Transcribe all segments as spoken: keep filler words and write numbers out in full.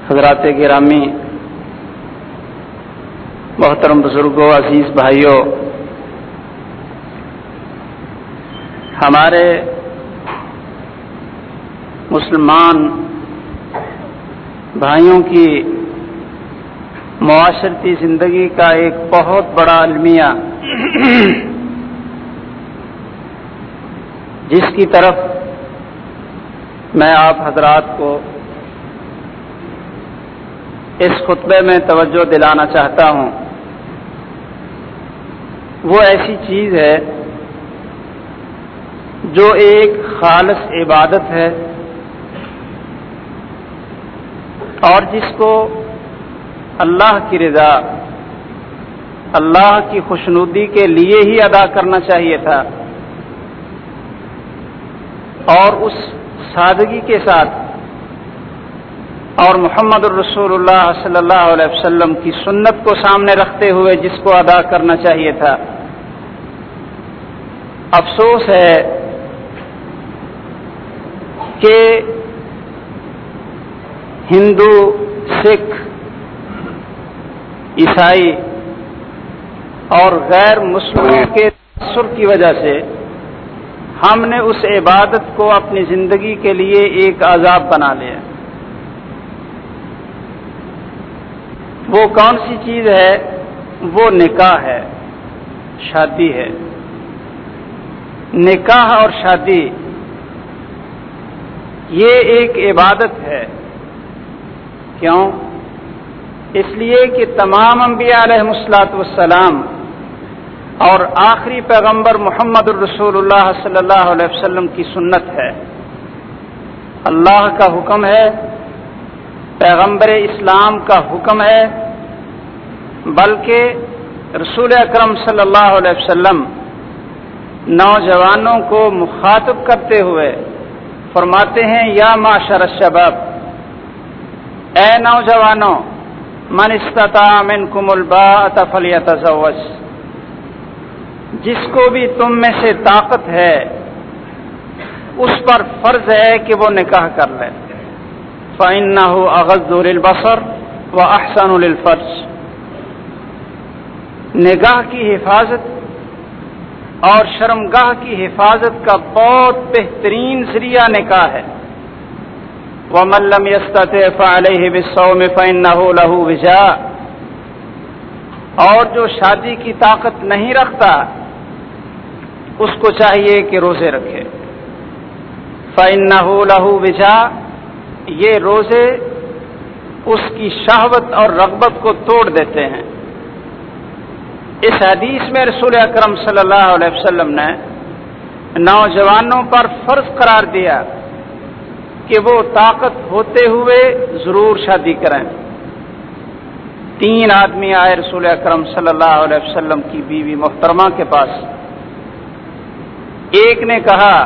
حضرات گرامی، محترم بزرگوں، عزیز بھائیوں، ہمارے مسلمان بھائیوں کی معاشرتی زندگی کا ایک بہت بڑا المیہ جس کی طرف میں آپ حضرات کو اس خطبے میں توجہ دلانا چاہتا ہوں، وہ ایسی چیز ہے جو ایک خالص عبادت ہے اور جس کو اللہ کی رضا، اللہ کی خوشنودی کے لیے ہی ادا کرنا چاہیے تھا، اور اس سادگی کے ساتھ اور محمد الرسول اللہ صلی اللہ علیہ وسلم کی سنت کو سامنے رکھتے ہوئے جس کو ادا کرنا چاہیے تھا۔ افسوس ہے کہ ہندو، سکھ، عیسائی اور غیر مسلموں کے تاثر کی وجہ سے ہم نے اس عبادت کو اپنی زندگی کے لیے ایک عذاب بنا لیا۔ وہ کون سی چیز ہے؟ وہ نکاح ہے، شادی ہے۔ نکاح اور شادی یہ ایک عبادت ہے۔ کیوں؟ اس لیے کہ تمام انبیاء علیہم الصلوۃ والسلام اور آخری پیغمبر محمد الرسول اللہ صلی اللہ علیہ وسلم کی سنت ہے، اللہ کا حکم ہے، پیغمبر اسلام کا حکم ہے، بلکہ رسول اکرم صلی اللہ علیہ وسلم نوجوانوں کو مخاطب کرتے ہوئے فرماتے ہیں، یا معشر الشباب، اے نوجوانوں، من استطاع منکم الباءۃ فلیتزوج، جس کو بھی تم میں سے طاقت ہے اس پر فرض ہے کہ وہ نکاح کر لے، فإنہ اغض للبصر واحسن للفرج، نگاہ کی حفاظت اور شرمگاہ کی حفاظت کا بہت بہترین ذریعہ نکاح ہے۔ وَمَن لَّمْ يَسْتَطِعْ فَعَلَيْهِ بِالصَّوْمِ فَإِنَّهُ لَهُ وِجَاءٌ، اور جو شادی کی طاقت نہیں رکھتا اس کو چاہیے کہ روزے رکھے۔ فَإِنَّهُ لَهُ وِجَاءٌ، یہ روزے اس کی شہوت اور رغبت کو توڑ دیتے ہیں۔ اس حدیث میں رسول اکرم صلی اللہ علیہ وسلم نے نوجوانوں پر فرض قرار دیا کہ وہ طاقت ہوتے ہوئے ضرور شادی کریں۔ تین آدمی آئے رسول اکرم صلی اللہ علیہ وسلم کی بیوی محترمہ کے پاس۔ ایک نے کہا،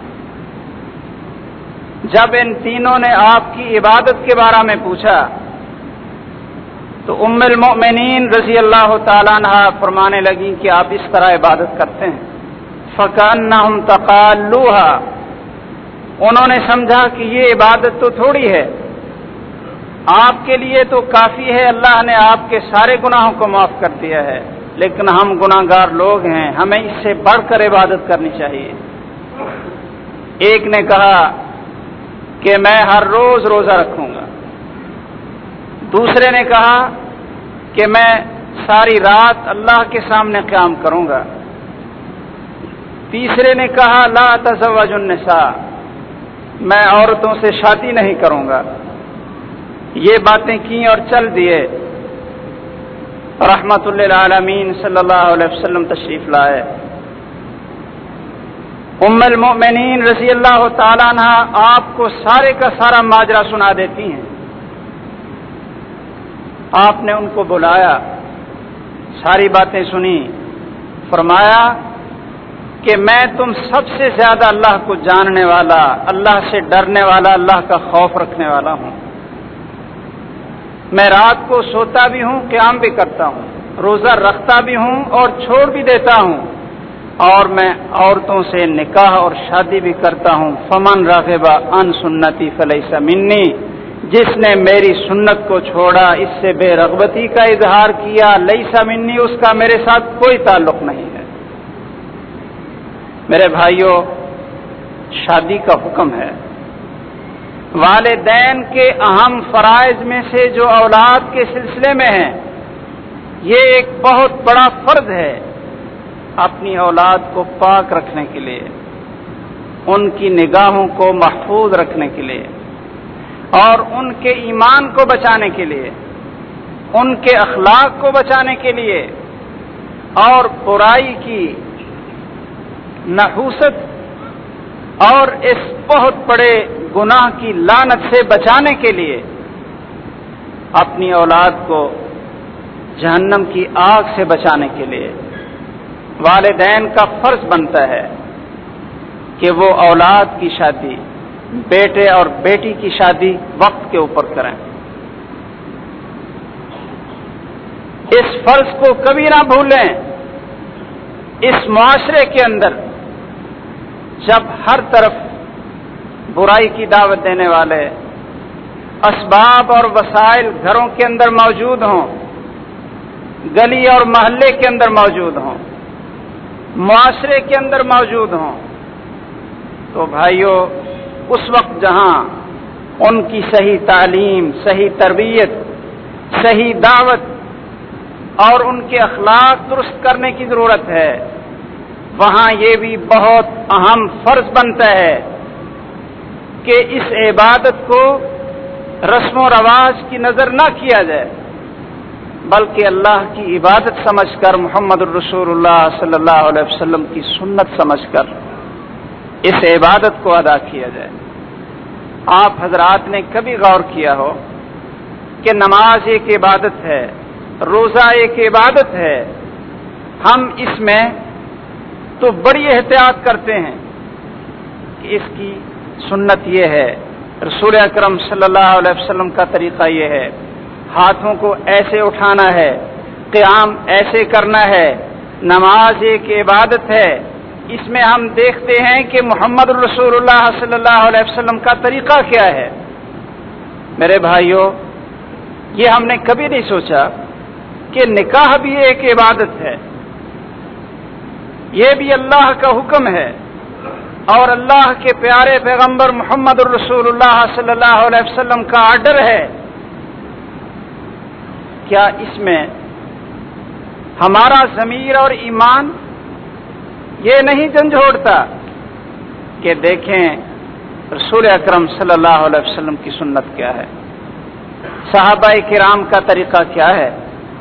جب ان تینوں نے آپ کی عبادت کے بارے میں پوچھا تو ام المؤمنین رضی اللہ تعالیٰ عنہ فرمانے لگیں کہ آپ اس طرح عبادت کرتے ہیں، فَكَأَنَّهُمْ تَقَالُّوهَا، انہوں نے سمجھا کہ یہ عبادت تو تھوڑی ہے، آپ کے لیے تو کافی ہے، اللہ نے آپ کے سارے گناہوں کو معاف کر دیا ہے، لیکن ہم گناہ گار لوگ ہیں، ہمیں اس سے بڑھ کر عبادت کرنی چاہیے۔ ایک نے کہا کہ میں ہر روز روزہ رکھوں گا، دوسرے نے کہا کہ میں ساری رات اللہ کے سامنے قیام کروں گا، تیسرے نے کہا لا تزوج النساء، میں عورتوں سے شادی نہیں کروں گا۔ یہ باتیں کی اور چل دیے۔ رحمت للعالمین صلی اللہ علیہ وسلم تشریف لائے۔ ام المؤمنین رضی اللہ تعالیٰ عنہ آپ کو سارے کا سارا ماجرا سنا دیتی ہیں۔ آپ نے ان کو بلایا، ساری باتیں سنی، فرمایا کہ میں تم سب سے زیادہ اللہ کو جاننے والا، اللہ سے ڈرنے والا، اللہ کا خوف رکھنے والا ہوں۔ میں رات کو سوتا بھی ہوں، قیام بھی کرتا ہوں، روزہ رکھتا بھی ہوں اور چھوڑ بھی دیتا ہوں، اور میں عورتوں سے نکاح اور شادی بھی کرتا ہوں۔ فمن راغب عن سنتی فلیس منی، جس نے میری سنت کو چھوڑا، اس سے بے رغبتی کا اظہار کیا، لیسا منی، اس کا میرے ساتھ کوئی تعلق نہیں ہے۔ میرے بھائیوں، شادی کا حکم ہے۔ والدین کے اہم فرائض میں سے جو اولاد کے سلسلے میں ہیں، یہ ایک بہت بڑا فرض ہے اپنی اولاد کو پاک رکھنے کے لیے، ان کی نگاہوں کو محفوظ رکھنے کے لیے، اور ان کے ایمان کو بچانے کے لیے، ان کے اخلاق کو بچانے کے لیے، اور برائی کی نحوست اور اس بہت بڑے گناہ کی لعنت سے بچانے کے لیے اپنی اولاد کو جہنم کی آگ سے بچانے کے لیے والدین کا فرض بنتا ہے کہ وہ اولاد کی شادی، بیٹے اور بیٹی کی شادی وقت کے اوپر کریں۔ اس فرض کو کبھی نہ بھولیں۔ اس معاشرے کے اندر جب ہر طرف برائی کی دعوت دینے والے اسباب اور وسائل گھروں کے اندر موجود ہوں، گلی اور محلے کے اندر موجود ہوں، معاشرے کے اندر موجود ہوں، تو بھائیوں، اس وقت جہاں ان کی صحیح تعلیم، صحیح تربیت، صحیح دعوت اور ان کے اخلاق درست کرنے کی ضرورت ہے، وہاں یہ بھی بہت اہم فرض بنتا ہے کہ اس عبادت کو رسم و رواج کی نظر نہ کیا جائے، بلکہ اللہ کی عبادت سمجھ کر، محمد الرسول اللہ صلی اللہ علیہ وسلم کی سنت سمجھ کر اس عبادت کو ادا کیا جائے۔ آپ حضرات نے کبھی غور کیا ہو کہ نماز ایک عبادت ہے، روزہ ایک عبادت ہے، ہم اس میں تو بڑی احتیاط کرتے ہیں کہ اس کی سنت یہ ہے، رسول اکرم صلی اللہ علیہ وسلم کا طریقہ یہ ہے، ہاتھوں کو ایسے اٹھانا ہے، قیام ایسے کرنا ہے، نماز ایک عبادت ہے۔ اس میں ہم دیکھتے ہیں کہ محمد رسول اللہ صلی اللہ علیہ وسلم کا طریقہ کیا ہے۔ میرے بھائیوں، یہ ہم نے کبھی نہیں سوچا کہ نکاح بھی ایک عبادت ہے، یہ بھی اللہ کا حکم ہے اور اللہ کے پیارے پیغمبر محمد الرسول اللہ صلی اللہ علیہ وسلم کا آرڈر ہے۔ کیا اس میں ہمارا ضمیر اور ایمان یہ نہیں جھنجھوڑتا کہ دیکھیں رسول اکرم صلی اللہ علیہ وسلم کی سنت کیا ہے، صحابہ کرام کا طریقہ کیا ہے؟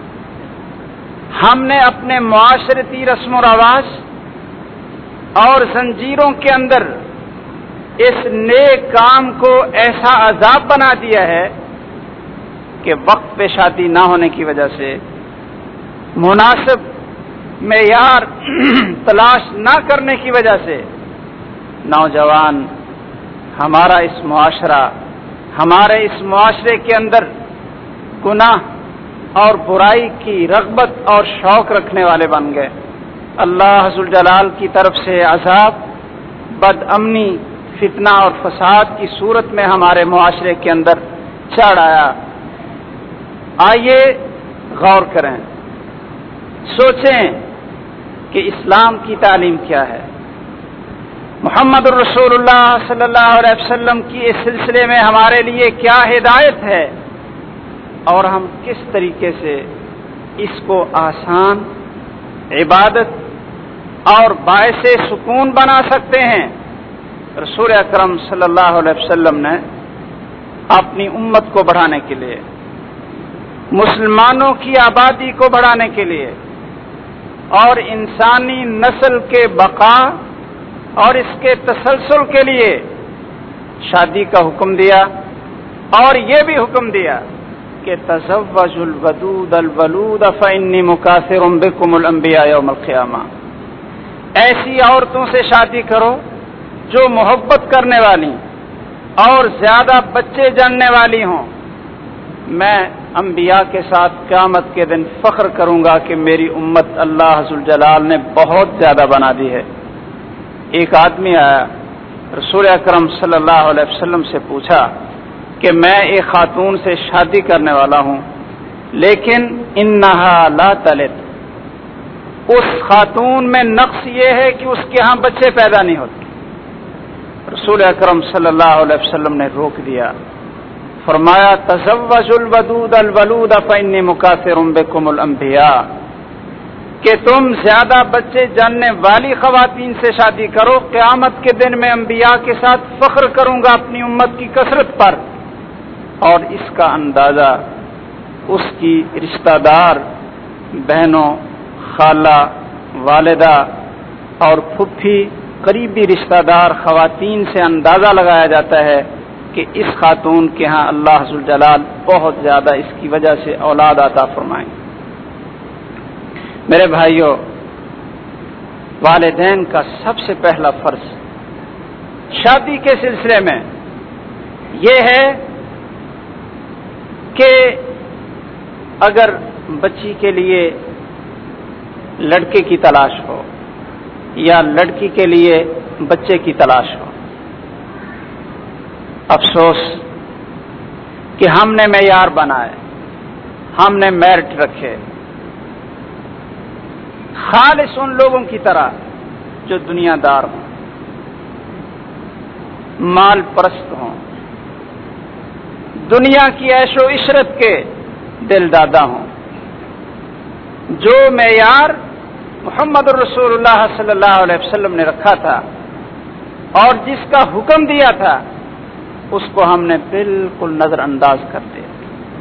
ہم نے اپنے معاشرتی رسم و رواج اور زنجیروں کے اندر اس نیک کام کو ایسا عذاب بنا دیا ہے کہ وقت پہ شادی نہ ہونے کی وجہ سے، مناسب معیار تلاش نہ کرنے کی وجہ سے نوجوان، ہمارا اس معاشرہ، ہمارے اس معاشرے کے اندر گناہ اور برائی کی رغبت اور شوق رکھنے والے بن گئے۔ اللہ ذوالجلال کی طرف سے عذاب، بد امنی، فتنہ اور فساد کی صورت میں ہمارے معاشرے کے اندر چڑھ آیا۔ آئیے غور کریں، سوچیں کہ اسلام کی تعلیم کیا ہے، محمد الرسول اللہ صلی اللہ علیہ وسلم کی اس سلسلے میں ہمارے لیے کیا ہدایت ہے، اور ہم کس طریقے سے اس کو آسان عبادت اور باعث سکون بنا سکتے ہیں۔ رسول اکرم صلی اللہ علیہ وسلم نے اپنی امت کو بڑھانے کے لیے، مسلمانوں کی آبادی کو بڑھانے کے لیے اور انسانی نسل کے بقا اور اس کے تسلسل کے لیے شادی کا حکم دیا، اور یہ بھی حکم دیا کہ تزوجوا الودود الولود فانی مکاثر بکم الانبیاء یوم القیامہ، ایسی عورتوں سے شادی کرو جو محبت کرنے والی اور زیادہ بچے جننے والی ہوں، میں انبیاء کے ساتھ قیامت کے دن فخر کروں گا کہ میری امت اللہ ذوالجلال نے بہت زیادہ بنا دی ہے۔ ایک آدمی آیا، رسول اکرم صلی اللہ علیہ وسلم سے پوچھا کہ میں ایک خاتون سے شادی کرنے والا ہوں، لیکن انہا لا تلد، اس خاتون میں نقص یہ ہے کہ اس کے ہاں بچے پیدا نہیں ہوتے۔ رسول اکرم صلی اللہ علیہ وسلم نے روک دیا، فرمایا تزوجوا الودود الولود فإنی مکاثر بکم الانبیاء، کہ تم زیادہ بچے جاننے والی خواتین سے شادی کرو، قیامت کے دن میں انبیاء کے ساتھ فخر کروں گا اپنی امت کی کثرت پر۔ اور اس کا اندازہ اس کی رشتہ دار بہنوں، خالہ، والدہ اور پھپھی، قریبی رشتہ دار خواتین سے اندازہ لگایا جاتا ہے کہ اس خاتون کے ہاں اللہ ذوالجلال بہت زیادہ اس کی وجہ سے اولاد عطا فرمائیں۔ میرے بھائیوں، والدین کا سب سے پہلا فرض شادی کے سلسلے میں یہ ہے کہ اگر بچی کے لیے لڑکے کی تلاش ہو یا لڑکی کے لیے بچے کی تلاش ہو، افسوس کہ ہم نے معیار بنائے، ہم نے میرٹ رکھے، خالص ان لوگوں کی طرح جو دنیا دار ہوں، مال پرست ہوں، دنیا کی عیش و عشرت کے دل دادا ہوں، جو معیار محمد الرسول اللہ صلی اللہ علیہ وسلم نے رکھا تھا اور جس کا حکم دیا تھا اس کو ہم نے بالکل نظر انداز کر دیا۔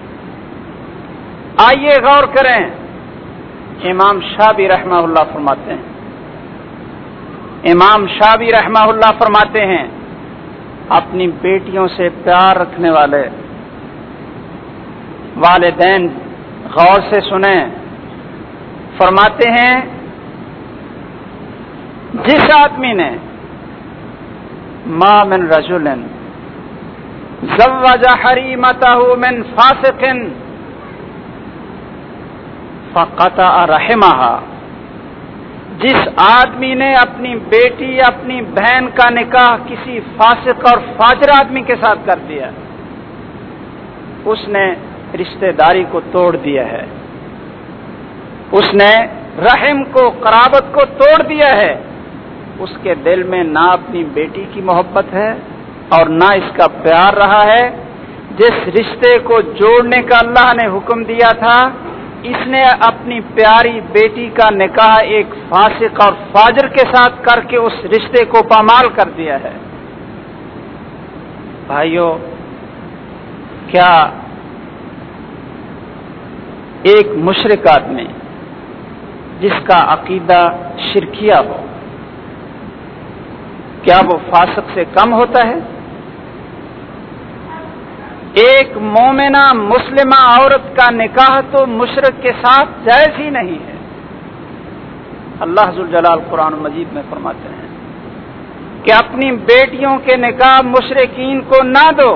آئیے غور کریں، امام شافعی رحمہ اللہ فرماتے ہیں امام شافعی رحمہ اللہ فرماتے ہیں اپنی بیٹیوں سے پیار رکھنے والے والدین غور سے سنیں، فرماتے ہیں جس آدمی نے ما من رجل زوج حریمتہ من فاسق فقطع رحمہا، جس آدمی نے اپنی بیٹی اپنی بہن کا نکاح کسی فاسق اور فاجر آدمی کے ساتھ کر دیا، اس نے رشتہ داری کو توڑ دیا ہے، اس نے رحم کو، قرابت کو توڑ دیا ہے۔ اس کے دل میں نہ اپنی بیٹی کی محبت ہے اور نہ اس کا پیار رہا ہے۔ جس رشتے کو جوڑنے کا اللہ نے حکم دیا تھا، اس نے اپنی پیاری بیٹی کا نکاح ایک فاسق اور فاجر کے ساتھ کر کے اس رشتے کو پامال کر دیا ہے۔ بھائیو، کیا ایک مشرک آدمی جس کا عقیدہ شرکیہ ہو، کیا وہ فاسق سے کم ہوتا ہے؟ ایک مومنہ مسلمہ عورت کا نکاح تو مشرک کے ساتھ جائز ہی نہیں ہے۔ اللہ ذوالجلال قرآن مجید میں فرماتے ہیں کہ اپنی بیٹیوں کے نکاح مشرکین کو نہ دو۔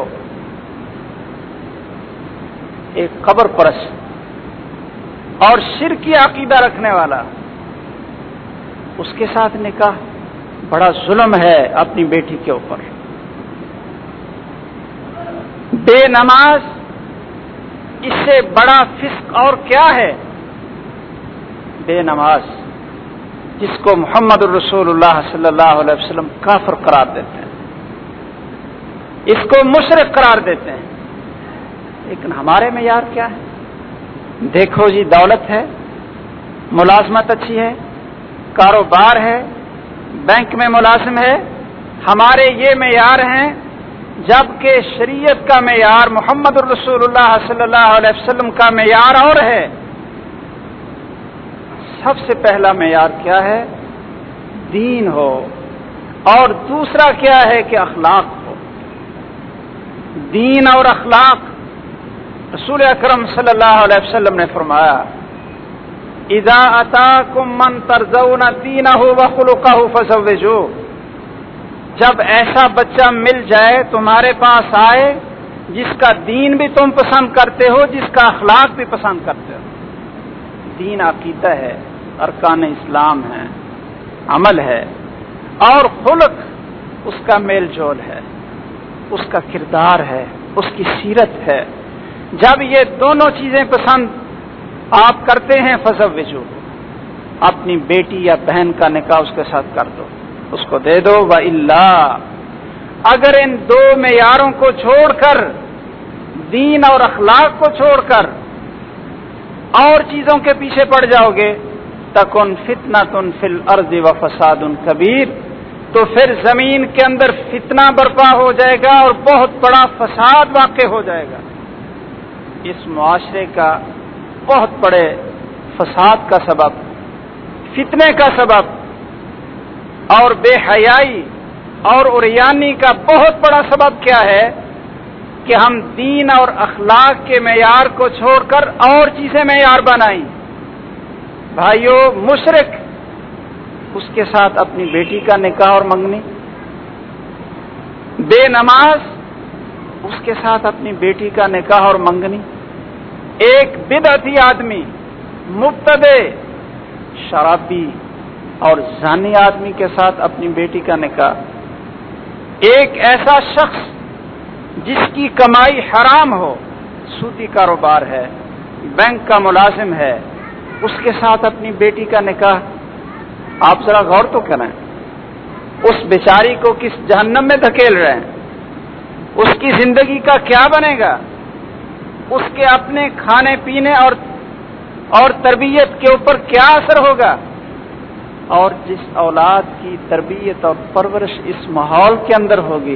ایک قبر پرست اور شرکی عقیدہ رکھنے والا، اس کے ساتھ نکاح بڑا ظلم ہے اپنی بیٹی کے اوپر۔ بے نماز، اس سے بڑا فسق اور کیا ہے؟ بے نماز جس کو محمد الرسول اللہ صلی اللہ علیہ وسلم کافر قرار دیتے ہیں، اس کو مشرک قرار دیتے ہیں، لیکن ہمارے معیار کیا ہے؟ دیکھو جی، دولت ہے، ملازمت اچھی ہے، کاروبار ہے، بینک میں ملازم ہے، ہمارے یہ معیار ہیں، جبکہ شریعت کا معیار محمد الرسول اللہ صلی اللہ علیہ وسلم کا معیار اور ہے۔ سب سے پہلا معیار کیا ہے؟ دین ہو، اور دوسرا کیا ہے کہ اخلاق ہو۔ دین اور اخلاق، رسول اکرم صلی اللہ علیہ وسلم نے فرمایا اذا اتاکم من ترضون دینہ وخلقہ فزوجوہ، جب ایسا بچہ مل جائے، تمہارے پاس آئے جس کا دین بھی تم پسند کرتے ہو، جس کا اخلاق بھی پسند کرتے ہو۔ دین عقیدہ ہے، ارکان اسلام ہے، عمل ہے، اور خلق اس کا میل جول ہے، اس کا کردار ہے، اس کی سیرت ہے. جب یہ دونوں چیزیں پسند آپ کرتے ہیں فزوجو، اپنی بیٹی یا بہن کا نکاح اس کے ساتھ کر دو، اس کو دے دو. وَإِلَّا، اگر ان دو معیاروں کو چھوڑ کر، دین اور اخلاق کو چھوڑ کر اور چیزوں کے پیچھے پڑ جاؤ گے، تکن فتنۃ فی الارض وفساد کبیر، تو پھر زمین کے اندر فتنہ برپا ہو جائے گا اور بہت بڑا فساد واقع ہو جائے گا. اس معاشرے کا بہت بڑے فساد کا سبب، فتنے کا سبب اور بے حیائی اور عریانی کا بہت بڑا سبب کیا ہے کہ ہم دین اور اخلاق کے معیار کو چھوڑ کر اور چیزیں معیار بنائیں. بھائیو، مشرک اس کے ساتھ اپنی بیٹی کا نکاح اور منگنی، بے نماز اس کے ساتھ اپنی بیٹی کا نکاح اور منگنی، ایک بدعتی آدمی، مبتدع، شرابی اور زانی آدمی کے ساتھ اپنی بیٹی کا نکاح، ایک ایسا شخص جس کی کمائی حرام ہو، سودی کاروبار ہے، بینک کا ملازم ہے، اس کے ساتھ اپنی بیٹی کا نکاح. آپ ذرا غور تو کریں، اس بیچاری کو کس جہنم میں دھکیل رہے ہیں، اس کی زندگی کا کیا بنے گا، اس کے اپنے کھانے پینے اور اور تربیت کے اوپر کیا اثر ہوگا. اور جس اولاد کی تربیت اور پرورش اس ماحول کے اندر ہوگی،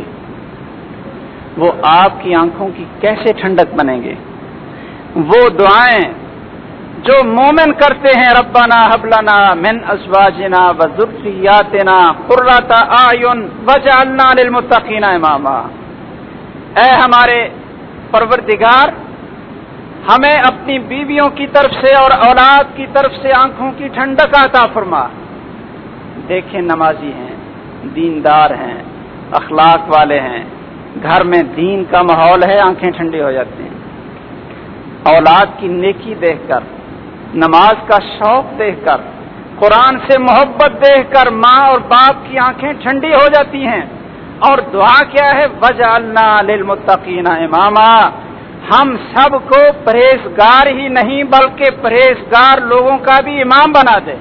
وہ آپ کی آنکھوں کی کیسے ٹھنڈک بنیں گے. وہ دعائیں جو مومن کرتے ہیں، ربنا ہب لنا من ازواجنا وذرریاتنا قرۃ اعین واجعلنا للمتقین اماما. اے ہمارے پروردگار، ہمیں اپنی بیویوں کی طرف سے اور اولاد کی طرف سے آنکھوں کی ٹھنڈک عطا فرما. دیکھیں، نمازی ہیں، دیندار ہیں، اخلاق والے ہیں، گھر میں دین کا ماحول ہے، آنکھیں ٹھنڈی ہو جاتی ہیں. اولاد کی نیکی دیکھ کر، نماز کا شوق دیکھ کر، قرآن سے محبت دیکھ کر ماں اور باپ کی آنکھیں ٹھنڈی ہو جاتی ہیں. اور دعا کیا ہے؟ وجعلنا للمتقین اماما. ہم سب کو پرہیزگار ہی نہیں بلکہ پرہیزگار لوگوں کا بھی امام بنا دے.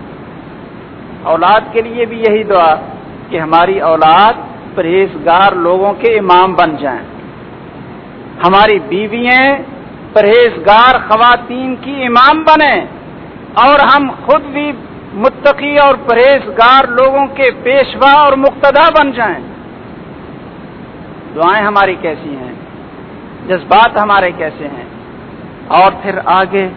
اولاد کے لیے بھی یہی دعا کہ ہماری اولاد پرہیزگار لوگوں کے امام بن جائیں، ہماری بیویاں پرہیزگار خواتین کی امام بنیں، اور ہم خود بھی متقی اور پرہیزگار لوگوں کے پیشوا اور مقتدا بن جائیں. دعائیں ہماری کیسی ہیں، جذبات ہمارے کیسے ہیں، اور پھر آگے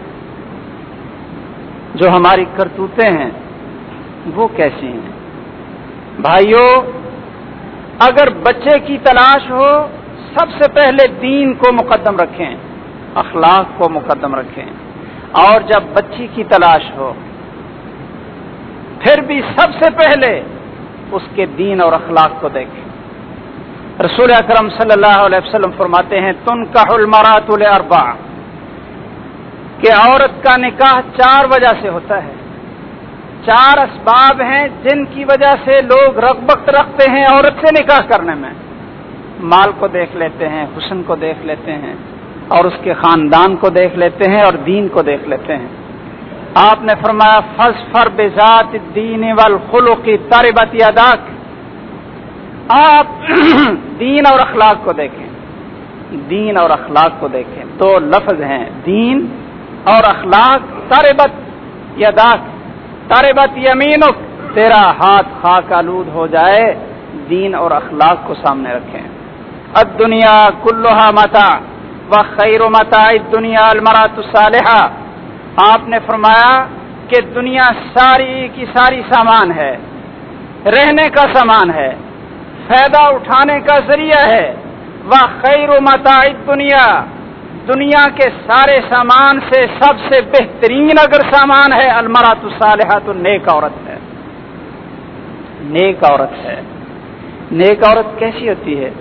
جو ہماری کرتوتیں ہیں وہ کیسی ہیں. بھائیو، اگر بچے کی تلاش ہو، سب سے پہلے دین کو مقدم رکھیں، اخلاق کو مقدم رکھیں. اور جب بچی کی تلاش ہو، پھر بھی سب سے پہلے اس کے دین اور اخلاق کو دیکھیں. رسول اکرم صلی اللہ علیہ وسلم فرماتے ہیں، تنکح المرأۃ لاربع، کہ عورت کا نکاح چار وجہ سے ہوتا ہے. چار اسباب ہیں جن کی وجہ سے لوگ رغبت رکھتے ہیں عورت سے نکاح کرنے میں. مال کو دیکھ لیتے ہیں، حسن کو دیکھ لیتے ہیں، اور اس کے خاندان کو دیکھ لیتے ہیں، اور دین کو دیکھ لیتے ہیں. آپ نے فرمایا فاظفر بذات الدین والخلق تربت یداک. آپ دین اور اخلاق کو دیکھیں، دین اور اخلاق کو دیکھیں. دو لفظ ہیں، دین اور اخلاق. تربت یداک، تربت یمینک، تیرا ہاتھ خاک آلود ہو جائے. دین اور اخلاق کو سامنے رکھیں. الدنیا کلھا متاع وخیر متاع الدنیا المرأۃ الصالحہ. آپ نے فرمایا کہ دنیا ساری کی ساری سامان ہے، رہنے کا سامان ہے، فائدہ اٹھانے کا ذریعہ ہے. وخیر متاع الدنیا، دنیا کے سارے سامان سے سب سے بہترین اگر سامان ہے، المرأۃ الصالحہ، تو نیک عورت ہے. نیک عورت ہے. نیک عورت کیسی ہوتی ہے؟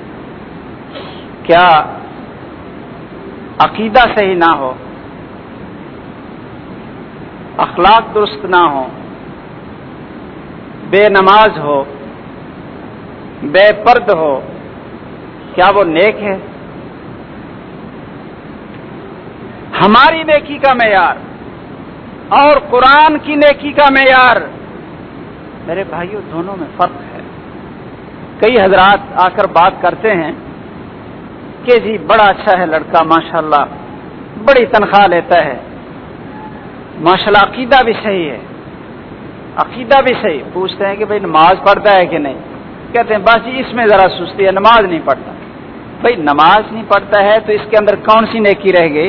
کیا عقیدہ صحیح نہ ہو، اخلاق درست نہ ہو، بے نماز ہو، بے پرد ہو، کیا وہ نیک ہے؟ ہماری نیکی کا معیار اور قرآن کی نیکی کا معیار، میرے بھائیوں دونوں میں فرق ہے۔ کئی حضرات آ کر بات کرتے ہیں کہ جی بڑا اچھا ہے لڑکا، ماشاءاللہ بڑی تنخواہ لیتا ہے، ماشاءاللہ عقیدہ بھی صحیح ہے، عقیدہ بھی صحیح۔ پوچھتے ہیں کہ بھئی نماز پڑھتا ہے کہ نہیں؟ کہتے ہیں بس جی اس میں ذرا سستی ہے، نماز نہیں پڑھتا۔ بھئی نماز نہیں پڑھتا ہے تو اس کے اندر کون سی نیکی رہ گئی؟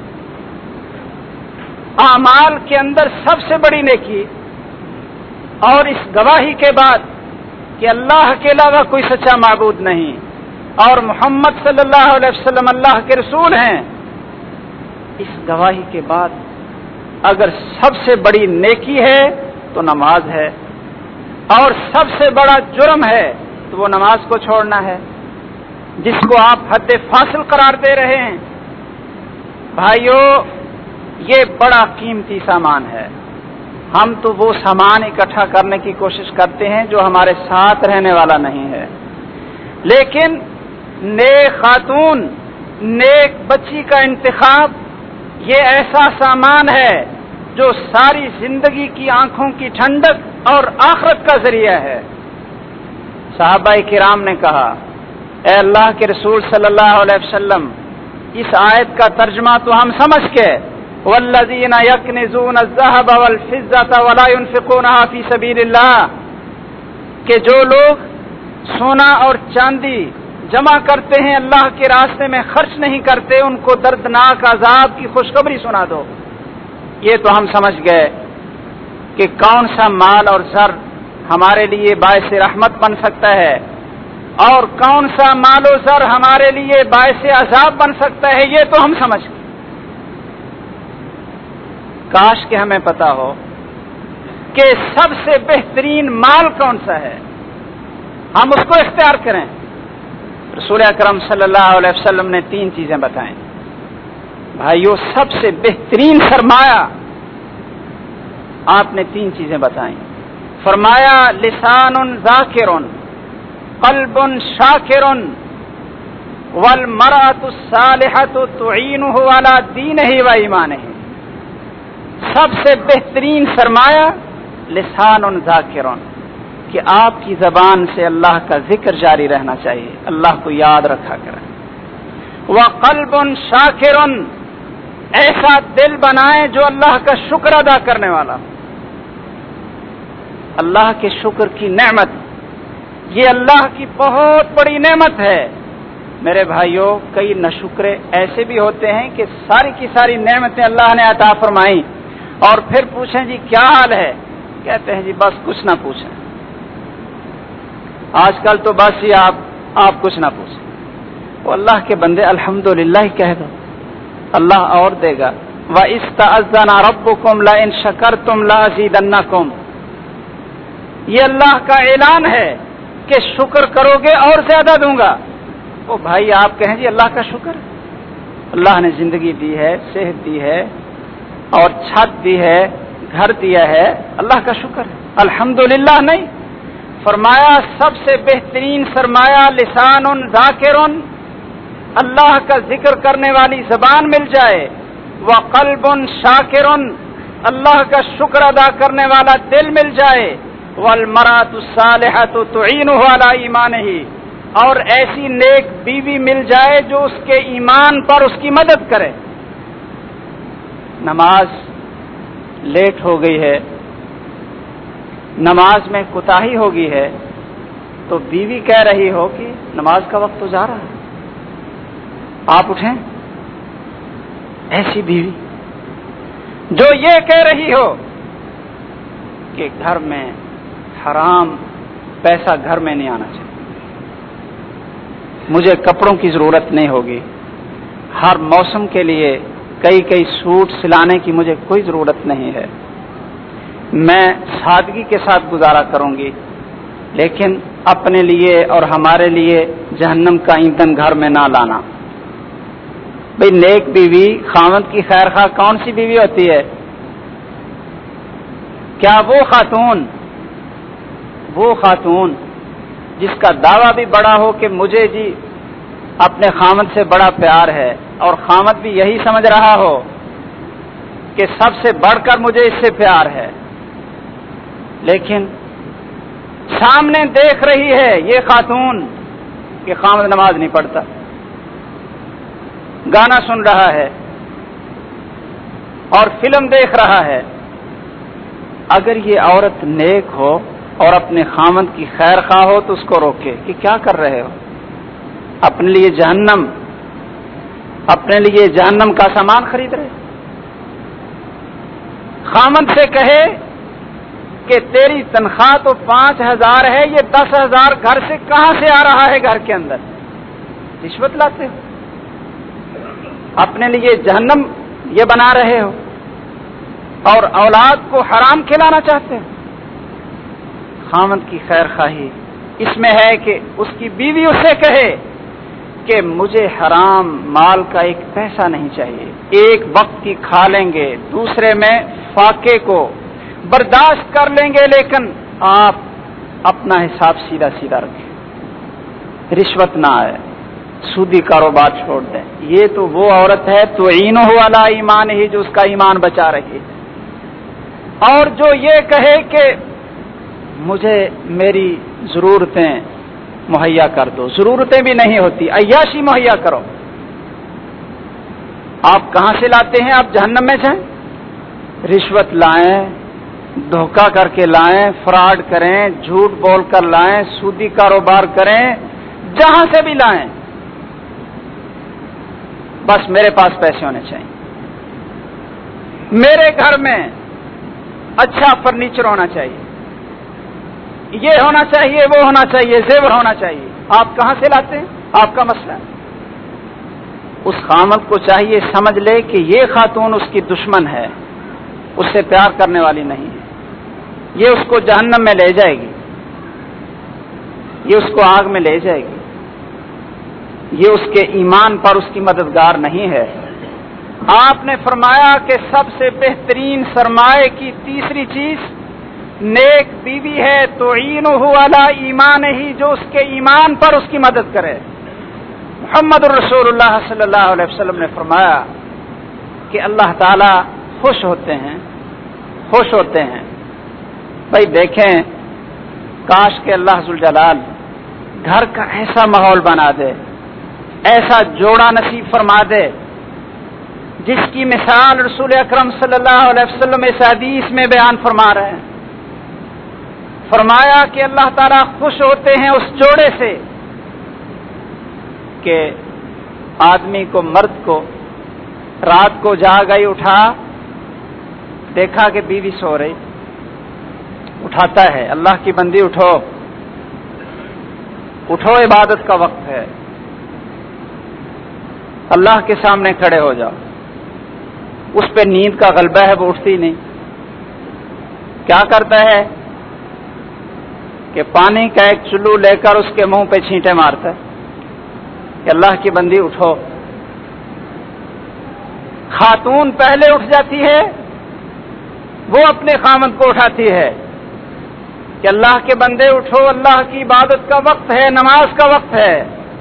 اعمال کے اندر سب سے بڑی نیکی اور اس گواہی کے بعد کہ اللہ کے علاوہ کوئی سچا معبود نہیں اور محمد صلی اللہ علیہ وسلم اللہ کے رسول ہیں، اس گواہی کے بعد اگر سب سے بڑی نیکی ہے تو نماز ہے، اور سب سے بڑا جرم ہے تو وہ نماز کو چھوڑنا ہے جس کو آپ حد فاصل قرار دے رہے ہیں۔ بھائیو یہ بڑا قیمتی سامان ہے، ہم تو وہ سامان اکٹھا کرنے کی کوشش کرتے ہیں جو ہمارے ساتھ رہنے والا نہیں ہے، لیکن نیک خاتون، نیک بچی کا انتخاب یہ ایسا سامان ہے جو ساری زندگی کی آنکھوں کی ٹھنڈک اور آخرت کا ذریعہ ہے۔ صحابہ کرام نے کہا اے اللہ کے رسول صلی اللہ علیہ وسلم، اس آیت کا ترجمہ تو ہم سمجھ کے والذین یکنزون الذهب والفضة ولا ينفقونها فی سبیل اللہ، کہ جو لوگ سونا اور چاندی جمع کرتے ہیں اللہ کے راستے میں خرچ نہیں کرتے، ان کو دردناک عذاب کی خوشخبری سنا دو۔ یہ تو ہم سمجھ گئے کہ کون سا مال اور زر ہمارے لیے باعث رحمت بن سکتا ہے اور کون سا مال و زر ہمارے لیے باعث عذاب بن سکتا ہے، یہ تو ہم سمجھ گئے۔ کاش کہ ہمیں پتا ہو کہ سب سے بہترین مال کون سا ہے، ہم اس کو اختیار کریں۔ رسول اکرم صلی اللہ علیہ وسلم نے تین چیزیں بتائیں۔ بھائیو سب سے بہترین سرمایہ آپ نے تین چیزیں بتائیں۔ فرمایا لسان ذاکر، قلب شاکر، والمرأة الصالحة تعینہ علی دینہ و ایمانہ۔ سب سے بہترین سرمایہ لسان ذاکر، کہ آپ کی زبان سے اللہ کا ذکر جاری رہنا چاہیے، اللہ کو یاد رکھا کریں۔ وقلب شاکر، ایسا دل بنائیں جو اللہ کا شکر ادا کرنے والا، اللہ کے شکر کی نعمت، یہ اللہ کی بہت بڑی نعمت ہے۔ میرے بھائیوں کئی ناشکرے ایسے بھی ہوتے ہیں کہ ساری کی ساری نعمتیں اللہ نے عطا فرمائیں اور پھر پوچھیں جی کیا حال ہے، کہتے ہیں جی بس کچھ نہ پوچھیں، آج کل تو بس یہ آپ آپ کچھ نہ پوچھیں۔ وہ اللہ کے بندے الحمدللہ کہہ دو، اللہ اور دے گا۔ وَإِسْتَأَذَّنَ رَبُّكُمْ لَئِن شَكَرْتُمْ لَأَزِيدَنَّكُمْ، یہ اللہ کا اعلان ہے کہ شکر کرو گے اور زیادہ دوں گا۔ وہ بھائی آپ کہیں جی اللہ کا شکر، اللہ نے زندگی دی ہے، صحت دی ہے اور چھت دی ہے، گھر دیا ہے، اللہ کا شکر ہے، الحمدللہ نہیں۔ فرمایا سب سے بہترین سرمایہ لسان ذاکر، اللہ کا ذکر کرنے والی زبان مل جائے، وقلب شاکر، اللہ کا شکر ادا کرنے والا دل مل جائے، والمرأة الصالحة تعینہ علی ایمانہ، اور ایسی نیک بیوی مل جائے جو اس کے ایمان پر اس کی مدد کرے۔ نماز لیٹ ہو گئی ہے، نماز میں کوتاہی ہو گئی ہے، تو بیوی کہہ رہی ہو کہ نماز کا وقت تو جا رہا ہے، آپ اٹھیں۔ ایسی بیوی جو یہ کہہ رہی ہو کہ گھر میں حرام پیسہ گھر میں نہیں آنا چاہیے، مجھے کپڑوں کی ضرورت نہیں ہوگی، ہر موسم کے لیے کئی کئی سوٹ سلانے کی مجھے کوئی ضرورت نہیں ہے، میں سادگی کے ساتھ گزارا کروں گی، لیکن اپنے لیے اور ہمارے لیے جہنم کا ایندھن گھر میں نہ لانا۔ بھئی نیک بیوی خاوند کی خیر خواہ کون سی بیوی ہوتی ہے؟ کیا وہ خاتون وہ خاتون جس کا دعویٰ بھی بڑا ہو کہ مجھے جی اپنے خاوند سے بڑا پیار ہے اور خاوند بھی یہی سمجھ رہا ہو کہ سب سے بڑھ کر مجھے اس سے پیار ہے، لیکن سامنے دیکھ رہی ہے یہ خاتون کہ خامد نماز نہیں پڑھتا، گانا سن رہا ہے اور فلم دیکھ رہا ہے، اگر یہ عورت نیک ہو اور اپنے خامد کی خیر خواہ ہو تو اس کو روکے کہ کیا کر رہے ہو، اپنے لیے جہنم اپنے لیے جہنم کا سامان خرید رہے، خامد سے کہے کہ تیری تنخواہ تو پانچ ہزار ہے، یہ دس ہزار گھر سے کہاں سے آ رہا ہے، گھر کے اندر رشوت لاتے ہو، اپنے لیے جہنم یہ بنا رہے ہو اور اولاد کو حرام کھلانا چاہتے ہو۔ خامد کی خیر خواہی اس میں ہے کہ اس کی بیوی اسے کہے کہ مجھے حرام مال کا ایک پیسہ نہیں چاہیے، ایک وقت کی کھا لیں گے، دوسرے میں فاقے کو برداشت کر لیں گے، لیکن آپ اپنا حساب سیدھا سیدھا رکھیں، رشوت نہ آئے، سودی کاروبار چھوڑ دیں۔ یہ تو وہ عورت ہے تعینہ علی ایمان ہی، جو اس کا ایمان بچا رہی ہے، اور جو یہ کہے کہ مجھے میری ضرورتیں مہیا کر دو، ضرورتیں بھی نہیں ہوتی، عیاشی مہیا کرو، آپ کہاں سے لاتے ہیں؟ آپ جہنم میں جائیں، رشوت لائیں، دھوکہ کر کے لائیں، فراڈ کریں، جھوٹ بول کر لائیں، سودی کاروبار کریں، جہاں سے بھی لائیں، بس میرے پاس پیسے ہونے چاہیے، میرے گھر میں اچھا فرنیچر ہونا چاہیے، یہ ہونا چاہیے، وہ ہونا چاہیے، زیور ہونا چاہیے۔ آپ کہاں سے لاتے ہیں؟ آپ کا مسئلہ ہے۔ اس خامد کو چاہیے سمجھ لے کہ یہ خاتون اس کی دشمن ہے، اس سے پیار کرنے والی نہیں ہے، یہ اس کو جہنم میں لے جائے گی، یہ اس کو آگ میں لے جائے گی، یہ اس کے ایمان پر اس کی مددگار نہیں ہے۔ آپ نے فرمایا کہ سب سے بہترین سرمایہ کی تیسری چیز نیک بیوی ہے، تعینہ علی ایمان ہی، جو اس کے ایمان پر اس کی مدد کرے۔ محمد الرسول اللہ صلی اللہ علیہ وسلم نے فرمایا کہ اللہ تعالی خوش ہوتے ہیں خوش ہوتے ہیں بھائی دیکھیں، کاش کہ اللہ ذوالجلال گھر کا ایسا ماحول بنا دے، ایسا جوڑا نصیب فرما دے جس کی مثال رسول اکرم صلی اللہ علیہ وسلم اس حدیث میں بیان فرما رہے ہیں۔ فرمایا کہ اللہ تعالیٰ خوش ہوتے ہیں اس جوڑے سے کہ آدمی کو، مرد کو رات کو جاگ گئی، اٹھا، دیکھا کہ بیوی سو رہی، اٹھاتا ہے، اللہ کی بندی اٹھو اٹھو عبادت کا وقت ہے، اللہ کے سامنے کھڑے ہو جاؤ۔ اس پہ نیند کا غلبہ ہے، وہ اٹھتی نہیں، کیا کرتا ہے کہ پانی کا ایک چلو لے کر اس کے منہ پہ چھینٹے مارتا ہے کہ اللہ کی بندی اٹھو۔ خاتون پہلے اٹھ جاتی ہے، وہ اپنے خامد کو اٹھاتی ہے کہ اللہ کے بندے اٹھو، اللہ کی عبادت کا وقت ہے، نماز کا وقت ہے،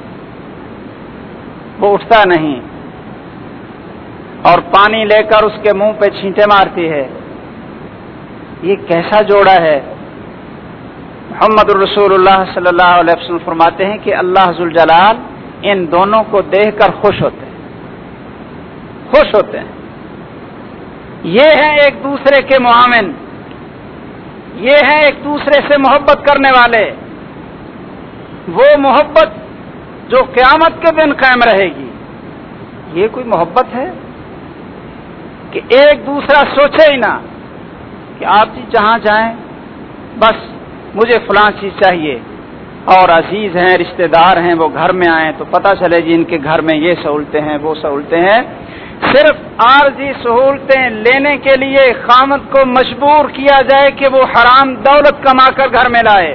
وہ اٹھتا نہیں اور پانی لے کر اس کے منہ پہ چھینٹے مارتی ہے۔ یہ کیسا جوڑا ہے؟ محمد الرسول اللہ صلی اللہ علیہ وسلم فرماتے ہیں کہ اللہ ذوالجلال ان دونوں کو دیکھ کر خوش ہوتے ہیں خوش ہوتے ہیں یہ ہیں ایک دوسرے کے معاون، یہ ہیں ایک دوسرے سے محبت کرنے والے، وہ محبت جو قیامت کے دن قائم رہے گی۔ یہ کوئی محبت ہے کہ ایک دوسرا سوچے ہی نہ کہ آپ جی جہاں جائیں بس مجھے فلاں چیز چاہیے، اور عزیز ہیں، رشتہ دار ہیں، وہ گھر میں آئیں تو پتہ چلے جی ان کے گھر میں یہ سہولتیں ہیں، وہ سہولتیں ہیں۔ صرف عارضی سہولتیں لینے کے لیے خامد کو مجبور کیا جائے کہ وہ حرام دولت کما کر گھر میں لائے۔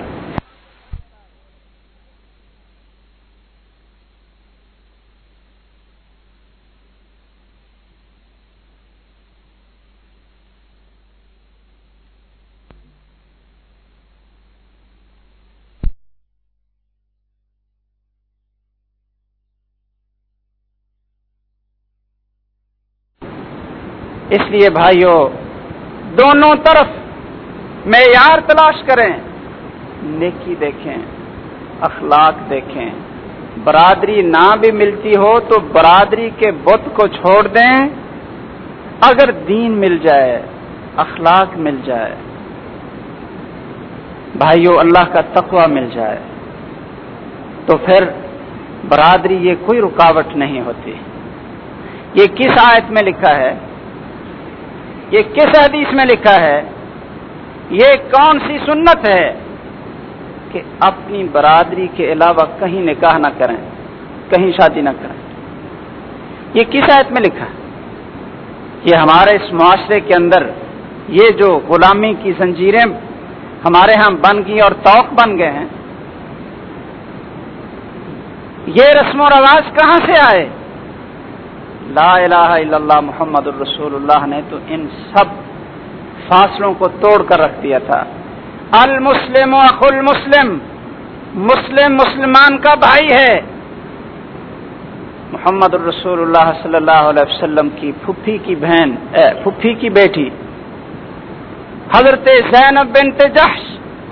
اس لیے بھائیوں دونوں طرف معیار تلاش کریں، نیکی دیکھیں، اخلاق دیکھیں۔ برادری نہ بھی ملتی ہو تو برادری کے بت کو چھوڑ دیں، اگر دین مل جائے، اخلاق مل جائے، بھائیوں اللہ کا تقوی مل جائے تو پھر برادری یہ کوئی رکاوٹ نہیں ہوتی۔ یہ کس آیت میں لکھا ہے؟ یہ کس حدیث میں لکھا ہے؟ یہ کون سی سنت ہے کہ اپنی برادری کے علاوہ کہیں نکاح نہ کریں، کہیں شادی نہ کریں؟ یہ کس آیت میں لکھا ہے؟ یہ ہمارے اس معاشرے کے اندر یہ جو غلامی کی زنجیریں ہمارے ہاں بن گئی اور توق بن گئے ہیں، یہ رسم و رواج کہاں سے آئے؟ لا الہ الا اللہ محمد الرسول اللہ نے تو ان سب فاصلوں کو توڑ کر رکھ دیا تھا۔ المسلم اخو المسلم، مسلم مسلمان کا بھائی ہے۔ محمد الرسول اللہ صلی اللہ علیہ وسلم کی پھپھی کی بہن، پھپھی کی بیٹی حضرت زینب بنت جحش،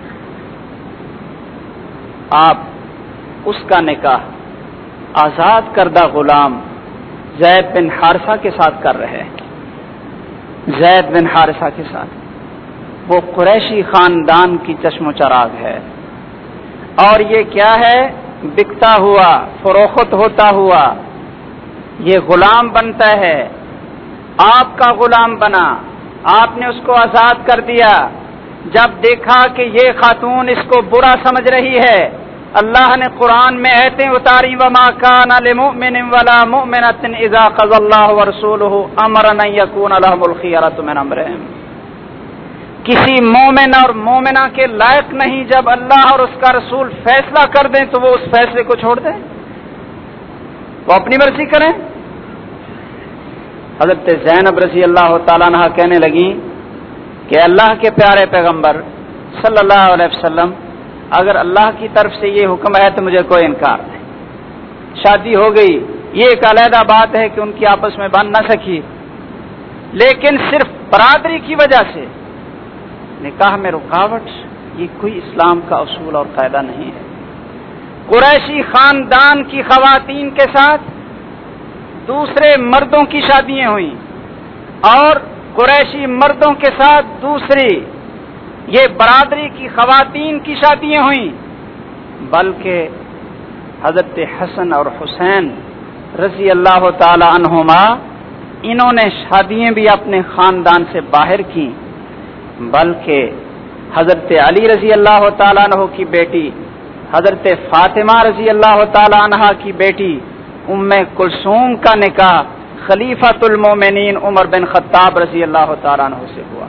آپ اس کا نکاح آزاد کردہ غلام زید بن حارثہ کے ساتھ کر رہے ہیں۔ زید بن حارثہ کے ساتھ، وہ قریشی خاندان کی چشم و چراغ ہے، اور یہ کیا ہے؟ بکتا ہوا، فروخت ہوتا ہوا، یہ غلام بنتا ہے، آپ کا غلام بنا، آپ نے اس کو آزاد کر دیا۔ جب دیکھا کہ یہ خاتون اس کو برا سمجھ رہی ہے، اللہ نے قرآن میں آیتیں اتاری، وما کان لمؤمن ولا مؤمنۃ اذا قضى اللہ ورسولہ امرا ان یکون لهم الخیرۃ من امرہم۔ کسی مومن اور مومنہ کے لائق نہیں جب اللہ اور اس کا رسول فیصلہ کر دیں تو وہ اس فیصلے کو چھوڑ دیں، وہ اپنی مرضی کریں۔ حضرت زینب رضی اللہ تعالیٰ عنہ کہنے لگیں کہ اللہ کے پیارے پیغمبر صلی اللہ علیہ وسلم، اگر اللہ کی طرف سے یہ حکم ہے تو مجھے کوئی انکار نہیں۔ شادی ہو گئی، یہ ایک علیحدہ بات ہے کہ ان کی آپس میں بن نہ سکی، لیکن صرف برادری کی وجہ سے نکاح میں رکاوٹ، یہ کوئی اسلام کا اصول اور قاعدہ نہیں ہے۔ قریشی خاندان کی خواتین کے ساتھ دوسرے مردوں کی شادیاں ہوئیں، اور قریشی مردوں کے ساتھ دوسری یہ برادری کی خواتین کی شادیاں ہوئیں، بلکہ حضرت حسن اور حسین رضی اللہ تعالی عنہما انہوں نے شادیاں بھی اپنے خاندان سے باہر کی، بلکہ حضرت علی رضی اللہ تعالیٰ عنہ کی بیٹی حضرت فاطمہ رضی اللہ تعالیٰ عنہ کی بیٹی ام کلثوم کا نکاح خلیفۃ المومنین عمر بن خطاب رضی اللہ تعالیٰ عنہ سے ہوا۔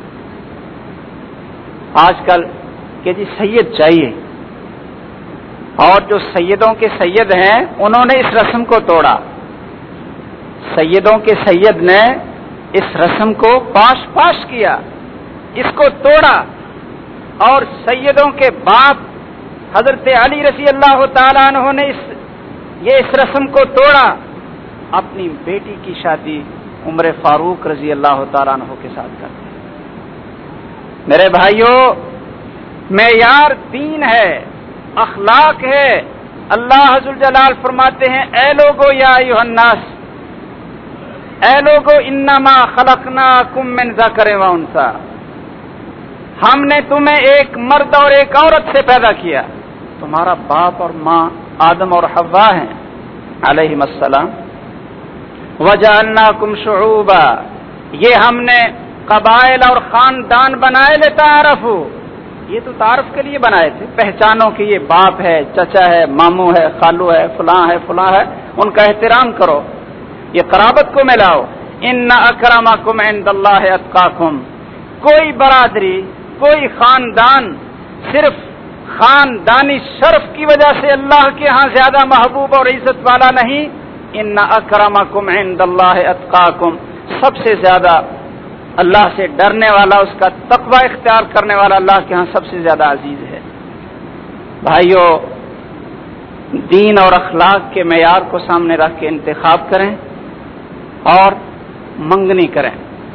آج کل کہ جی سید چاہیے، اور جو سیدوں کے سید ہیں انہوں نے اس رسم کو توڑا، سیدوں کے سید نے اس رسم کو پاش پاش کیا، اس کو توڑا، اور سیدوں کے باپ حضرت علی رضی اللہ تعالیٰ عنہ نے اس یہ اس رسم کو توڑا، اپنی بیٹی کی شادی عمر فاروق رضی اللہ تعالیٰ عنہ کے ساتھ کر دی۔ میرے بھائیوں، معیار دین ہے، اخلاق ہے۔ اللہ ذوالجلال فرماتے ہیں، اے لوگو یا ایھا الناس، اے لوگو انما خلقناکم من ذکر و انثی، ہم نے تمہیں ایک مرد اور ایک عورت سے پیدا کیا۔ تمہارا باپ اور ماں آدم اور حوا ہیں علیہم السلام۔ وجعلناکم شعوبا، یہ ہم نے قبائل اور خاندان بنائے لتعارفوا، یہ تو تعارف کے لیے بنائے تھے، پہچانو کہ یہ باپ ہے، چچا ہے، ماموں ہے، خالو ہے، فلاں ہے، فلاں ہے، ان کا احترام کرو، یہ قرابت کو ملاؤ۔ ان اکرمکم عند اللہ اتقاکم، کوئی برادری، کوئی خاندان صرف خاندانی شرف کی وجہ سے اللہ کے ہاں زیادہ محبوب اور عزت والا نہیں۔ ان اکرمکم عند اللہ اتقاکم، سب سے زیادہ اللہ سے ڈرنے والا، اس کا تقوی اختیار کرنے والا اللہ کے ہاں سب سے زیادہ عزیز ہے۔ بھائیو، دین اور اخلاق کے معیار کو سامنے رکھ کے انتخاب کریں اور منگنی کریں۔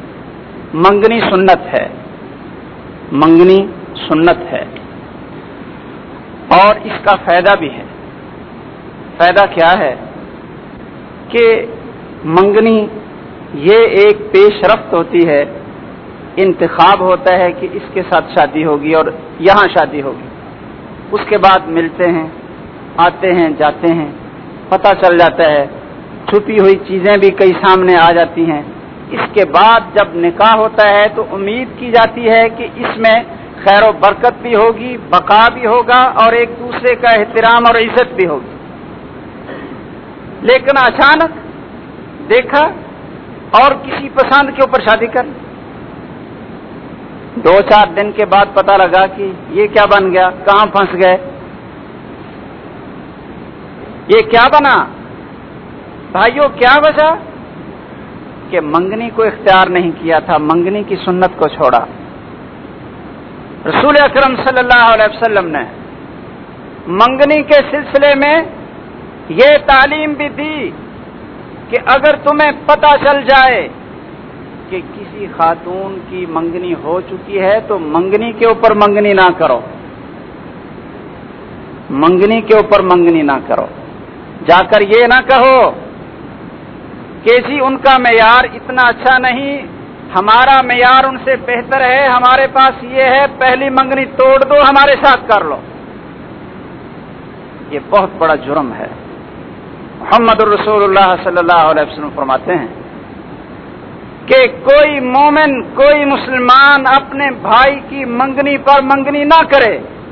منگنی سنت ہے، منگنی سنت ہے، اور اس کا فائدہ بھی ہے۔ فائدہ کیا ہے کہ منگنی یہ ایک پیش رفت ہوتی ہے، انتخاب ہوتا ہے کہ اس کے ساتھ شادی ہوگی اور یہاں شادی ہوگی، اس کے بعد ملتے ہیں، آتے ہیں، جاتے ہیں، پتہ چل جاتا ہے، چھپی ہوئی چیزیں بھی کئی سامنے آ جاتی ہیں۔ اس کے بعد جب نکاح ہوتا ہے تو امید کی جاتی ہے کہ اس میں خیر و برکت بھی ہوگی، بقا بھی ہوگا، اور ایک دوسرے کا احترام اور عزت بھی ہوگی۔ لیکن اچانک دیکھا اور کسی پسند کے اوپر شادی کر، دو چار دن کے بعد پتہ لگا کہ یہ کیا بن گیا، کہاں پھنس گئے، یہ کیا بنا؟ بھائیوں کیا وجہ کہ منگنی کو اختیار نہیں کیا تھا، منگنی کی سنت کو چھوڑا۔ رسول اکرم صلی اللہ علیہ وسلم نے منگنی کے سلسلے میں یہ تعلیم بھی دی کہ اگر تمہیں پتہ چل جائے کہ کسی خاتون کی منگنی ہو چکی ہے تو منگنی کے اوپر منگنی نہ کرو، منگنی کے اوپر منگنی نہ کرو، جا کر یہ نہ کہو کہ جی ان کا معیار اتنا اچھا نہیں، ہمارا معیار ان سے بہتر ہے، ہمارے پاس یہ ہے، پہلی منگنی توڑ دو، ہمارے ساتھ کر لو۔ یہ بہت بڑا جرم ہے۔ محمد الرسول اللہ صلی اللہ علیہ وسلم فرماتے ہیں کہ کوئی مومن، کوئی مسلمان اپنے بھائی کی منگنی پر منگنی نہ کرے۔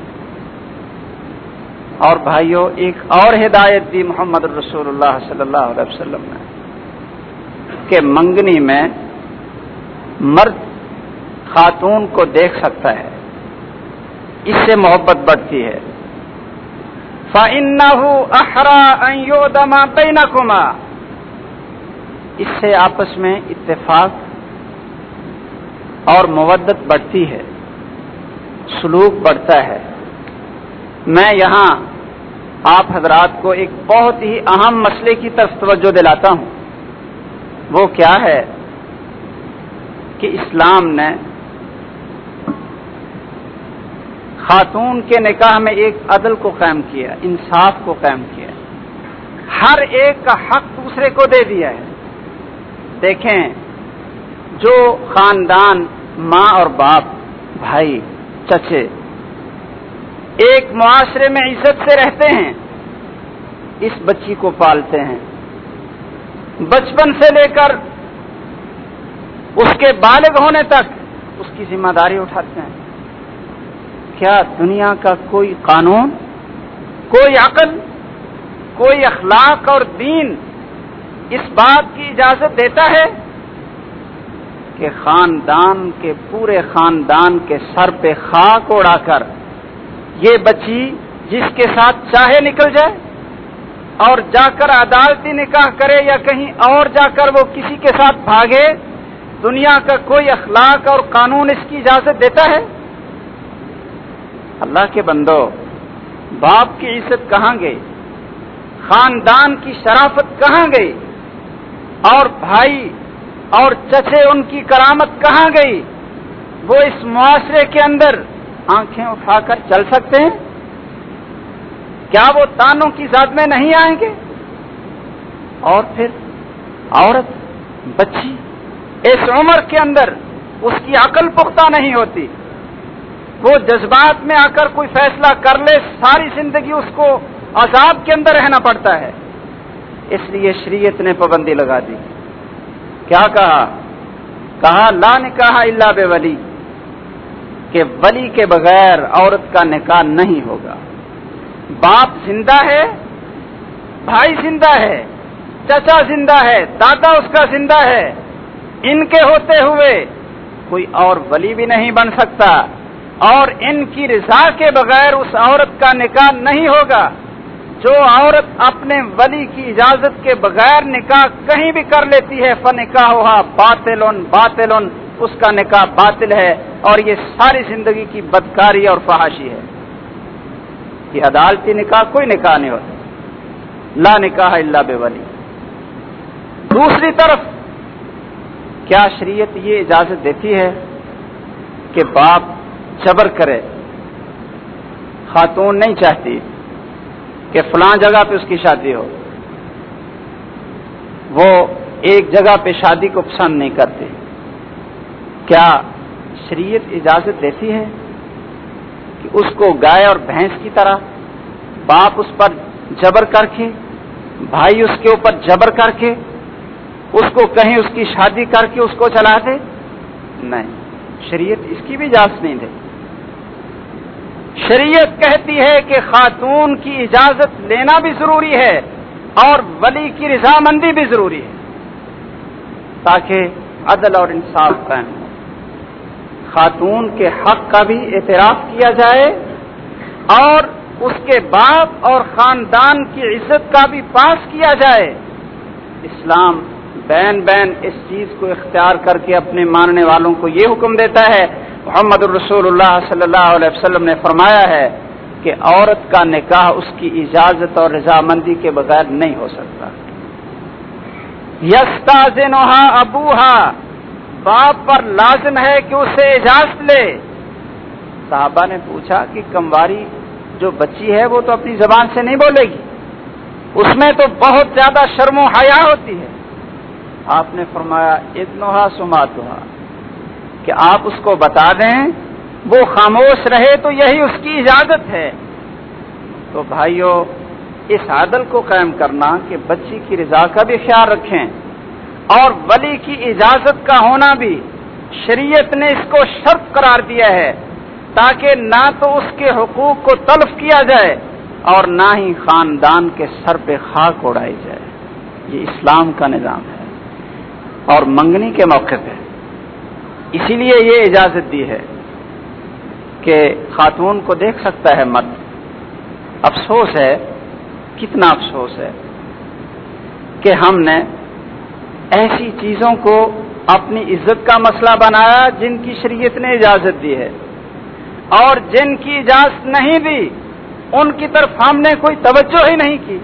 اور بھائیوں ایک اور ہدایت دی محمد الرسول اللہ صلی اللہ علیہ وسلم نے کہ منگنی میں مرد خاتون کو دیکھ سکتا ہے، اس سے محبت بڑھتی ہے۔ فَإِنَّهُ أَحْرَىٰ أَن يُؤْدَمَ بَيْنَكُمَا، اس سے آپس میں اتفاق اور مودت بڑھتی ہے، سلوک بڑھتا ہے۔ میں یہاں آپ حضرات کو ایک بہت ہی اہم مسئلے کی طرف توجہ دلاتا ہوں۔ وہ کیا ہے کہ اسلام نے خاتون کے نکاح میں ایک عدل کو قائم کیا، انصاف کو قائم کیا، ہر ایک کا حق دوسرے کو دے دیا ہے۔ دیکھیں، جو خاندان ماں اور باپ، بھائی، چچے ایک معاشرے میں عزت سے رہتے ہیں، اس بچی کو پالتے ہیں، بچپن سے لے کر اس کے بالغ ہونے تک اس کی ذمہ داری اٹھاتے ہیں۔ کیا دنیا کا کوئی قانون، کوئی عقل، کوئی اخلاق اور دین اس بات کی اجازت دیتا ہے کہ خاندان کے پورے خاندان کے سر پہ خاک اڑا کر یہ بچی جس کے ساتھ چاہے نکل جائے اور جا کر عدالتی نکاح کرے یا کہیں اور جا کر وہ کسی کے ساتھ بھاگے، دنیا کا کوئی اخلاق اور قانون اس کی اجازت دیتا ہے؟ اللہ کے بندو، باپ کی عزت کہاں گئی، خاندان کی شرافت کہاں گئی، اور بھائی اور چچے ان کی کرامت کہاں گئی؟ وہ اس معاشرے کے اندر آنکھیں اٹھا کر چل سکتے ہیں؟ کیا وہ تانوں کی زاد میں نہیں آئیں گے؟ اور پھر عورت، بچی اس عمر کے اندر اس کی عقل پختہ نہیں ہوتی، وہ جذبات میں آ کر کوئی فیصلہ کر لے، ساری زندگی اس کو عذاب کے اندر رہنا پڑتا ہے۔ اس لیے شریعت نے پابندی لگا دی۔ کیا کہا؟ کہا لا نکاح الا بولی، کہ ولی کے بغیر عورت کا نکاح نہیں ہوگا۔ باپ زندہ ہے، بھائی زندہ ہے، چچا زندہ ہے، دادا اس کا زندہ ہے، ان کے ہوتے ہوئے کوئی اور ولی بھی نہیں بن سکتا، اور ان کی رضا کے بغیر اس عورت کا نکاح نہیں ہوگا۔ جو عورت اپنے ولی کی اجازت کے بغیر نکاح کہیں بھی کر لیتی ہے، فنکاحھا باطل باطل، اس کا نکاح باطل ہے، اور یہ ساری زندگی کی بدکاری اور فحاشی ہے۔ یہ عدالتی نکاح کوئی نکاح نہیں ہوتا، لا نکاح الا بولی۔ دوسری طرف کیا شریعت یہ اجازت دیتی ہے کہ باپ جبر کرے؟ خاتون نہیں چاہتی کہ فلاں جگہ پہ اس کی شادی ہو، وہ ایک جگہ پہ شادی کو پسند نہیں کرتی، کیا شریعت اجازت دیتی ہے کہ اس کو گائے اور بھینس کی طرح باپ اس پر جبر کر کے، بھائی اس کے اوپر جبر کر کے اس کو کہیں اس کی شادی کر کے اس کو چلا دے؟ نہیں، شریعت اس کی بھی اجازت نہیں دے۔ شریعت کہتی ہے کہ خاتون کی اجازت لینا بھی ضروری ہے اور ولی کی رضامندی بھی ضروری ہے تاکہ عدل اور انصاف قائم ہو، خاتون کے حق کا بھی اعتراف کیا جائے اور اس کے باپ اور خاندان کی عزت کا بھی پاس کیا جائے۔ اسلام بین بین اس چیز کو اختیار کر کے اپنے ماننے والوں کو یہ حکم دیتا ہے، محمد الرسول اللہ صلی اللہ علیہ وسلم نے فرمایا ہے کہ عورت کا نکاح اس کی اجازت اور رضامندی کے بغیر نہیں ہو سکتا۔ یستاذنھا ابوہا، باپ پر لازم ہے کہ اسے اجازت لے۔ صحابہ نے پوچھا کہ کمواری جو بچی ہے وہ تو اپنی زبان سے نہیں بولے گی، اس میں تو بہت زیادہ شرم و حیا ہوتی ہے۔ آپ نے فرمایا اذنھا سماتھا، کہ آپ اس کو بتا دیں وہ خاموش رہے تو یہی اس کی اجازت ہے۔ تو بھائیو، اس عدل کو قائم کرنا کہ بچی کی رضا کا بھی خیال رکھیں اور ولی کی اجازت کا ہونا بھی شریعت نے اس کو شرط قرار دیا ہے تاکہ نہ تو اس کے حقوق کو تلف کیا جائے اور نہ ہی خاندان کے سر پہ خاک اڑائی جائے۔ یہ اسلام کا نظام ہے اور منگنی کے موقع پہ اسی لیے یہ اجازت دی ہے کہ خاتون کو دیکھ سکتا ہے مرد۔ افسوس ہے، کتنا افسوس ہے کہ ہم نے ایسی چیزوں کو اپنی عزت کا مسئلہ بنایا جن کی شریعت نے اجازت دی ہے، اور جن کی اجازت نہیں دی ان کی طرف ہم نے کوئی توجہ ہی نہیں کی۔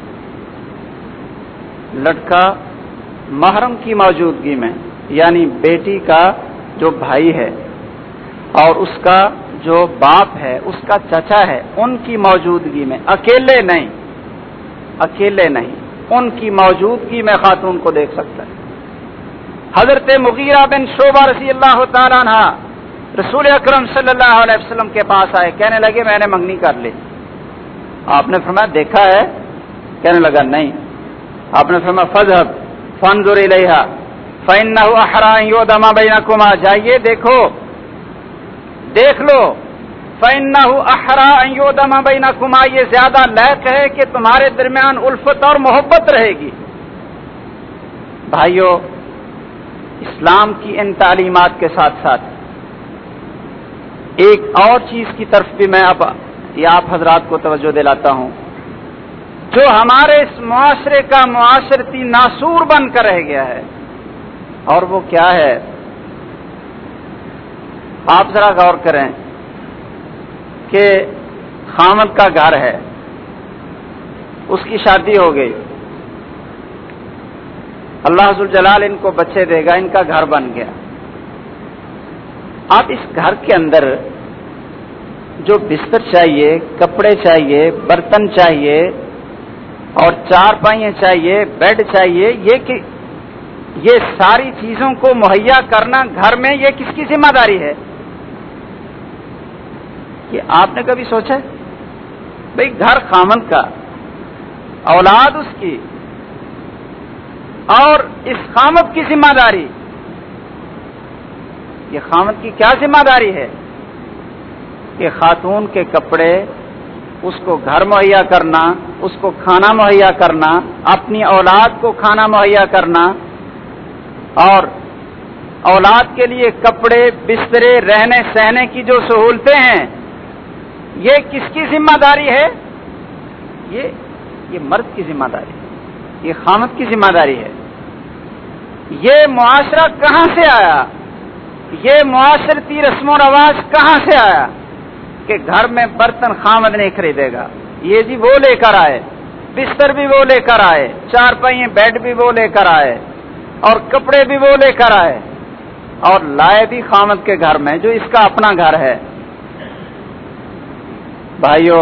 لڑکا محرم کی موجودگی میں، یعنی بیٹی کا جو بھائی ہے اور اس کا جو باپ ہے، اس کا چچا ہے، ان کی موجودگی میں، اکیلے نہیں اکیلے نہیں ان کی موجودگی میں خاتون کو دیکھ سکتا ہے۔ حضرت مغیرہ بن شعبہ رضی اللہ تعالیٰ عنہ رسول اکرم صلی اللہ علیہ وسلم کے پاس آئے، کہنے لگے میں نے منگنی کر لی۔ آپ نے فرمایا دیکھا ہے؟ کہنے لگا نہیں۔ آپ نے فرمایا فذهب فانظر الیہا فانه احرى ان یؤدم بینکما، جائیے دیکھو دیکھ لو، فانه احرى ان یؤدم بینکما، یہ زیادہ لائق ہے کہ تمہارے درمیان الفت اور محبت رہے گی۔ بھائیو، اسلام کی ان تعلیمات کے ساتھ ساتھ ایک اور چیز کی طرف بھی میں اب یہ آپ حضرات کو توجہ دلاتا ہوں جو ہمارے اس معاشرے کا معاشرتی ناسور بن کر رہ گیا ہے، اور وہ کیا ہے؟ آپ ذرا غور کریں کہ خامد کا گھر ہے، اس کی شادی ہو گئی، اللہ ذوالجلال ان کو بچے دے گا، ان کا گھر بن گیا۔ آپ اس گھر کے اندر جو بستر چاہیے، کپڑے چاہیے، برتن چاہیے اور چار پائیاں چاہیے، بیڈ چاہیے، یہ کہ یہ ساری چیزوں کو مہیا کرنا گھر میں یہ کس کی ذمہ داری ہے؟ کہ آپ نے کبھی سوچا بھئی گھر خامند کا، اولاد اس کی، اور اس خامد کی ذمہ داری، یہ خامد کی کیا ذمہ داری ہے کہ خاتون کے کپڑے، اس کو گھر مہیا کرنا، اس کو کھانا مہیا کرنا، اپنی اولاد کو کھانا مہیا کرنا، اور اولاد کے لیے کپڑے، بسترے، رہنے سہنے کی جو سہولتیں ہیں، یہ کس کی ذمہ داری ہے؟ یہ یہ مرد کی ذمہ داری ہے، یہ خامد کی ذمہ داری ہے۔ یہ معاشرہ کہاں سے آیا؟ یہ معاشرتی رسم و رواج کہاں سے آیا کہ گھر میں برتن خامد نہیں خریدے گا؟ یہ جی وہ لے کر آئے، بستر بھی وہ لے کر آئے، چار پائیے بیڈ بھی وہ لے کر آئے، اور کپڑے بھی وہ لے کر آئے اور لائے بھی خامد کے گھر میں جو اس کا اپنا گھر ہے۔ بھائیو،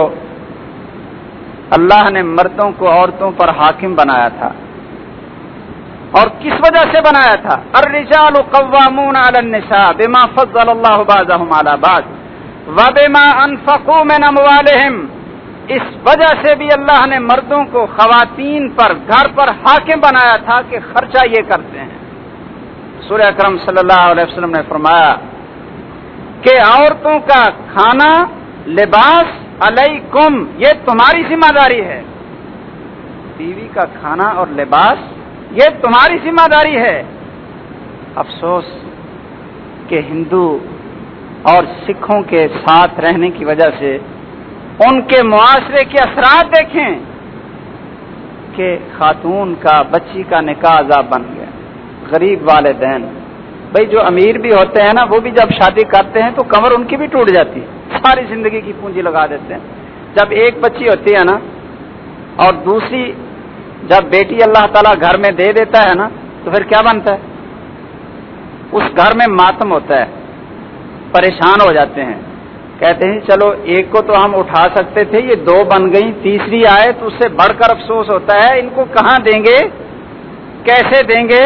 اللہ نے مردوں کو عورتوں پر حاکم بنایا تھا، اور کس وجہ سے بنایا تھا؟ الرجال قوامون علی النساء بما فضل اللہ بعضهم علی بعض وبما انفقوا من اموالهم۔ اس وجہ سے بھی اللہ نے مردوں کو خواتین پر، گھر پر حاکم بنایا تھا کہ خرچہ یہ کرتے ہیں۔ رسول اکرم صلی اللہ علیہ وسلم نے فرمایا کہ عورتوں کا کھانا، لباس علیکم، یہ تمہاری ذمہ داری ہے۔ بیوی کا کھانا اور لباس یہ تمہاری ذمہ داری ہے۔ افسوس کہ ہندو اور سکھوں کے ساتھ رہنے کی وجہ سے ان کے معاشرے کے اثرات دیکھیں کہ خاتون کا، بچی کا نکاح عذاب بن گیا۔ غریب والدین، بھائی جو امیر بھی ہوتے ہیں نا، وہ بھی جب شادی کرتے ہیں تو کمر ان کی بھی ٹوٹ جاتی ہے، ساری زندگی کی پونجی لگا دیتے ہیں۔ جب ایک بچی ہوتی ہے نا اور دوسری جب بیٹی اللہ تعالیٰ گھر میں دے دیتا ہے نا، تو پھر کیا بنتا ہے؟ اس گھر میں ماتم ہوتا ہے، پریشان ہو جاتے ہیں، کہتے ہیں چلو ایک کو تو ہم اٹھا سکتے تھے، یہ دو بن گئی، تیسری آئے تو اس سے بڑھ کر افسوس ہوتا ہے، ان کو کہاں دیں گے، کیسے دیں گے؟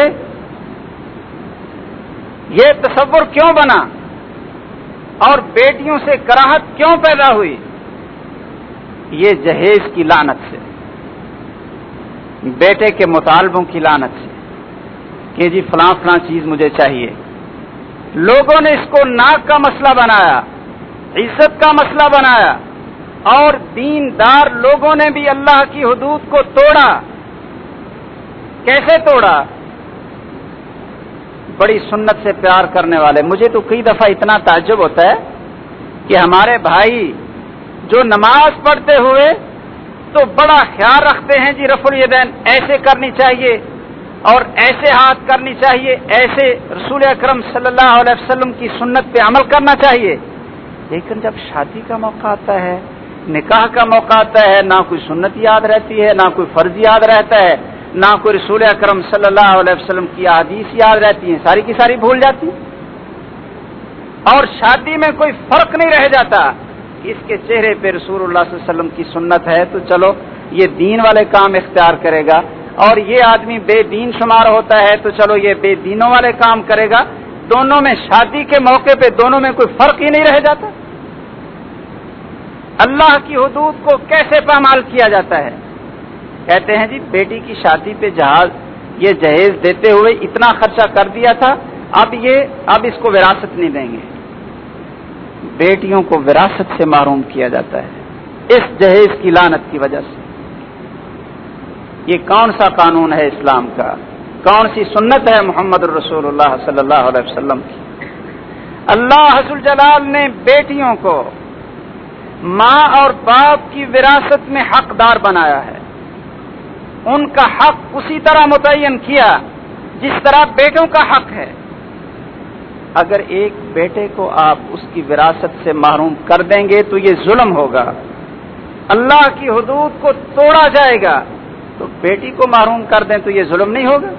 یہ تصور کیوں بنا اور بیٹیوں سے کراہت کیوں پیدا ہوئی؟ یہ جہیز کی لعنت سے، بیٹے کے مطالبوں کی لعنت سے کہ جی فلاں فلاں چیز مجھے چاہیے۔ لوگوں نے اس کو ناک کا مسئلہ بنایا، عزت کا مسئلہ بنایا، اور دیندار لوگوں نے بھی اللہ کی حدود کو توڑا۔ کیسے توڑا؟ بڑی سنت سے پیار کرنے والے، مجھے تو کئی دفعہ اتنا تعجب ہوتا ہے کہ ہمارے بھائی جو نماز پڑھتے ہوئے تو بڑا خیال رکھتے ہیں، جی رفع الیدین ایسے کرنی چاہیے اور ایسے ہاتھ کرنی چاہیے، ایسے رسول اکرم صلی اللہ علیہ وسلم کی سنت پہ عمل کرنا چاہیے، لیکن جب شادی کا موقع آتا ہے، نکاح کا موقع آتا ہے، نہ کوئی سنت یاد رہتی ہے، نہ کوئی فرض یاد رہتا ہے، نہ کوئی رسول اکرم صلی اللہ علیہ وسلم کی احادیث یاد رہتی ہیں، ساری کی ساری بھول جاتی ہیں۔ اور شادی میں کوئی فرق نہیں رہ جاتا کہ اس کے چہرے پہ رسول اللہ صلی اللہ علیہ وسلم کی سنت ہے تو چلو یہ دین والے کام اختیار کرے گا، اور یہ آدمی بے دین شمار ہوتا ہے تو چلو یہ بے دینوں والے کام کرے گا۔ دونوں میں شادی کے موقع پہ دونوں میں کوئی فرق ہی نہیں رہ جاتا۔ اللہ کی حدود کو کیسے پامال کیا جاتا ہے؟ کہتے ہیں جی بیٹی کی شادی پہ جہاز یہ جہیز دیتے ہوئے اتنا خرچہ کر دیا تھا، اب یہ اب اس کو وراثت نہیں دیں گے۔ بیٹیوں کو وراثت سے محروم کیا جاتا ہے اس جہیز کی لعنت کی وجہ سے۔ یہ کون سا قانون ہے اسلام کا؟ کون سی سنت ہے محمد الرسول اللہ صلی اللہ علیہ وسلم کی؟ اللہ ذوالجلال نے بیٹیوں کو ماں اور باپ کی وراثت میں حقدار بنایا ہے، ان کا حق اسی طرح متعین کیا جس طرح بیٹوں کا حق ہے۔ اگر ایک بیٹے کو آپ اس کی وراثت سے محروم کر دیں گے تو یہ ظلم ہوگا، اللہ کی حدود کو توڑا جائے گا۔ تو بیٹی کو محروم کر دیں تو یہ ظلم نہیں ہوگا؟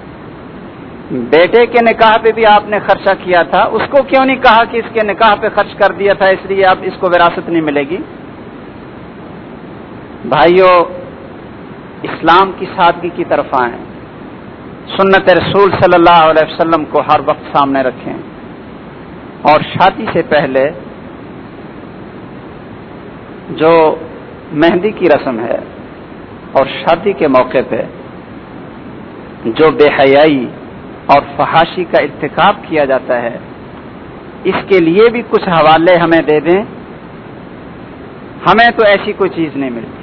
بیٹے کے نکاح پہ بھی آپ نے خرچہ کیا تھا، اس کو کیوں نہیں کہا کہ اس کے نکاح پہ خرچ کر دیا تھا اس لیے اب اس کو وراثت نہیں ملے گی؟ بھائیو، اسلام کی سادگی کی طرف آئیں، سنت رسول صلی اللہ علیہ وسلم کو ہر وقت سامنے رکھیں، اور شادی سے پہلے جو مہندی کی رسم ہے اور شادی کے موقع پہ جو بے حیائی اور فحاشی کا ارتکاب کیا جاتا ہے، اس کے لیے بھی کچھ حوالے ہمیں دے دیں۔ ہمیں تو ایسی کوئی چیز نہیں ملتی،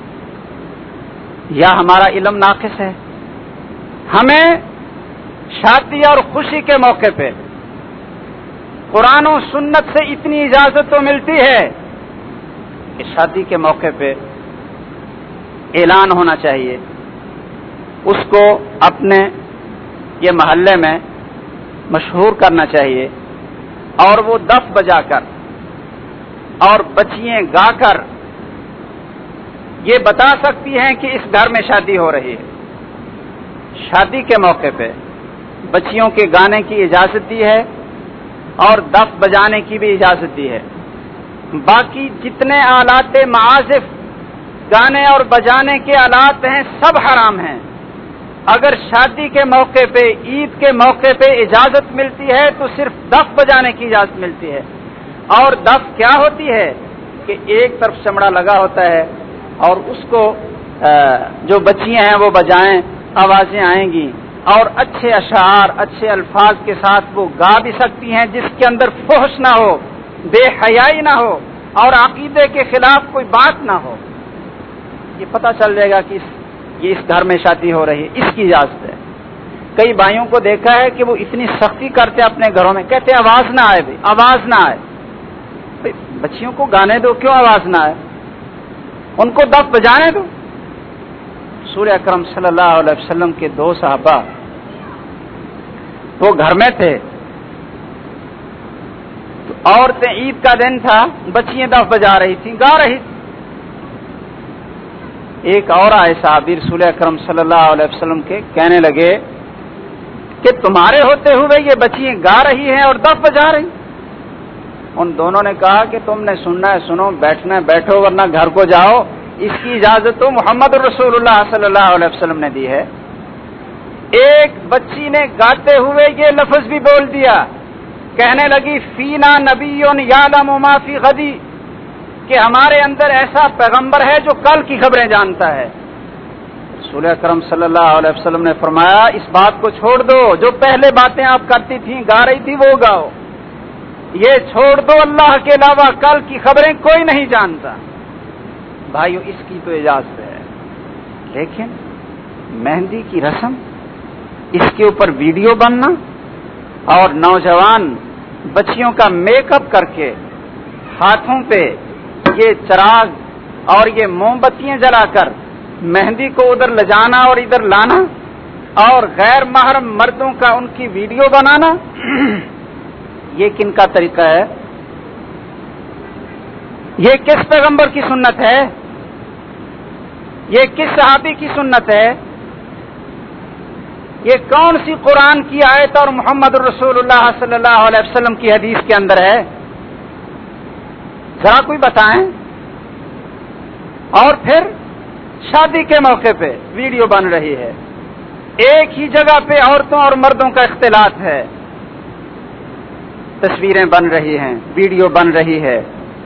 یا ہمارا علم ناقص ہے۔ ہمیں شادی اور خوشی کے موقع پہ قرآن و سنت سے اتنی اجازت تو ملتی ہے کہ شادی کے موقع پہ اعلان ہونا چاہیے، اس کو اپنے یہ محلے میں مشہور کرنا چاہیے، اور وہ دف بجا کر اور بچیاں گا کر یہ بتا سکتی ہیں کہ اس گھر میں شادی ہو رہی ہے۔ شادی کے موقع پہ بچیوں کے گانے کی اجازت دی ہے اور دف بجانے کی بھی اجازت دی ہے. باقی جتنے آلات معازف گانے اور بجانے کے آلات ہیں سب حرام ہیں. اگر شادی کے موقع پہ، عید کے موقع پہ اجازت ملتی ہے تو صرف دف بجانے کی اجازت ملتی ہے. اور دف کیا ہوتی ہے کہ ایک طرف چمڑا لگا ہوتا ہے اور اس کو جو بچیاں ہیں وہ بجائیں، آوازیں آئیں گی اور اچھے اشعار، اچھے الفاظ کے ساتھ وہ گا بھی سکتی ہیں جس کے اندر فحش نہ ہو، بے حیائی نہ ہو اور عقیدے کے خلاف کوئی بات نہ ہو. یہ پتہ چل جائے گا کہ اس یہ اس گھر میں شادی ہو رہی ہے، اس کی اجازت ہے. کئی بھائیوں کو دیکھا ہے کہ وہ اتنی سختی کرتے اپنے گھروں میں، کہتے ہیں آواز نہ آئے، بھائی آواز نہ آئے. بھائی بچیوں کو گانے دو، کیوں آواز نہ آئے؟ ان کو دف بجانے دو. رسول اکرم صلی اللہ علیہ وسلم کے دو صحابہ وہ گھر میں تھے، تو عورتیں، عید کا دن تھا، بچیاں دف بجا رہی تھیں، گا رہی تھیں. ایک اور آئے صحابی رسول اکرم صلی اللہ علیہ وسلم کے، کہنے لگے کہ تمہارے ہوتے ہوئے یہ بچیاں گا رہی ہیں اور دف بجا رہی. ان دونوں نے کہا کہ تم نے سننا ہے سنو، بیٹھنا ہے بیٹھو، ورنہ گھر کو جاؤ. اس کی اجازت تو محمد رسول اللہ صلی اللہ علیہ وسلم نے دی ہے. ایک بچی نے گاتے ہوئے یہ لفظ بھی بول دیا، کہنے لگی فینا نبی یعلم ما فی غدی، کہ ہمارے اندر ایسا پیغمبر ہے جو کل کی خبریں جانتا ہے. رسول اکرم صلی اللہ علیہ وسلم نے فرمایا اس بات کو چھوڑ دو، جو پہلے باتیں آپ کرتی تھیں، گا رہی تھی، وہ گاؤ. یہ چھوڑ دو، اللہ کے علاوہ کل کی خبریں کوئی نہیں جانتا. بھائیو اس کی تو اجازت ہے، لیکن مہندی کی رسم، اس کے اوپر ویڈیو بننا اور نوجوان بچیوں کا میک اپ کر کے ہاتھوں پہ یہ چراغ اور یہ موم بتیاں جلا کر مہندی کو ادھر لے جانا اور ادھر لانا اور غیر محرم مردوں کا ان کی ویڈیو بنانا، یہ کن کا طریقہ ہے؟ یہ کس پیغمبر کی سنت ہے؟ یہ کس صحابی کی سنت ہے؟ یہ کون سی قرآن کی آیت اور محمد رسول اللہ صلی اللہ علیہ وسلم کی حدیث کے اندر ہے؟ ذرا کوئی بتائیں. اور پھر شادی کے موقع پہ ویڈیو بن رہی ہے، ایک ہی جگہ پہ عورتوں اور مردوں کا اختلاط ہے، تصویریں بن رہی ہیں، ویڈیو بن رہی ہے.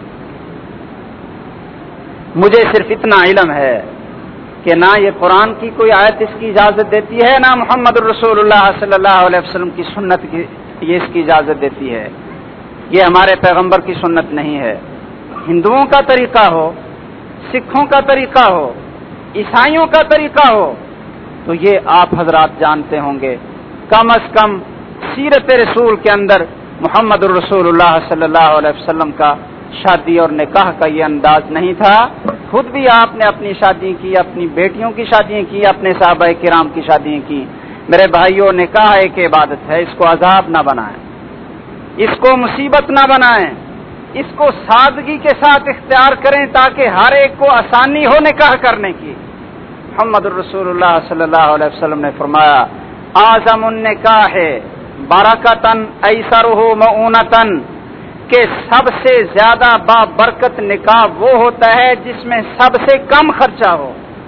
مجھے صرف اتنا علم ہے کہ نہ یہ قرآن کی کوئی آیت اس کی اجازت دیتی ہے، نہ محمد رسول اللہ صلی اللہ علیہ وسلم کی سنت کی یہ اس کی اجازت دیتی ہے. یہ ہمارے پیغمبر کی سنت نہیں ہے. ہندوؤں کا طریقہ ہو، سکھوں کا طریقہ ہو، عیسائیوں کا طریقہ ہو تو یہ آپ حضرات جانتے ہوں گے. کم از کم سیرت رسول کے اندر محمد رسول اللہ صلی اللہ علیہ وسلم کا شادی اور نکاح کا یہ انداز نہیں تھا. خود بھی آپ نے اپنی شادی کی، اپنی بیٹیوں کی شادیاں کی، اپنے صحابہ کرام کی شادیاں کی. میرے بھائیوں، نکاح ایک عبادت ہے، اس کو عذاب نہ بنائیں، اس کو مصیبت نہ بنائیں، اس کو سادگی کے ساتھ اختیار کریں تاکہ ہر ایک کو آسانی ہو نکاح کرنے کی. محمد رسول اللہ صلی اللہ علیہ وسلم نے فرمایا اعظم النکاح برکتن ایسرہ مؤونتن، کہ سب سے زیادہ بابرکت نکاح وہ ہوتا ہے جس میں سب سے کم خرچہ ہو.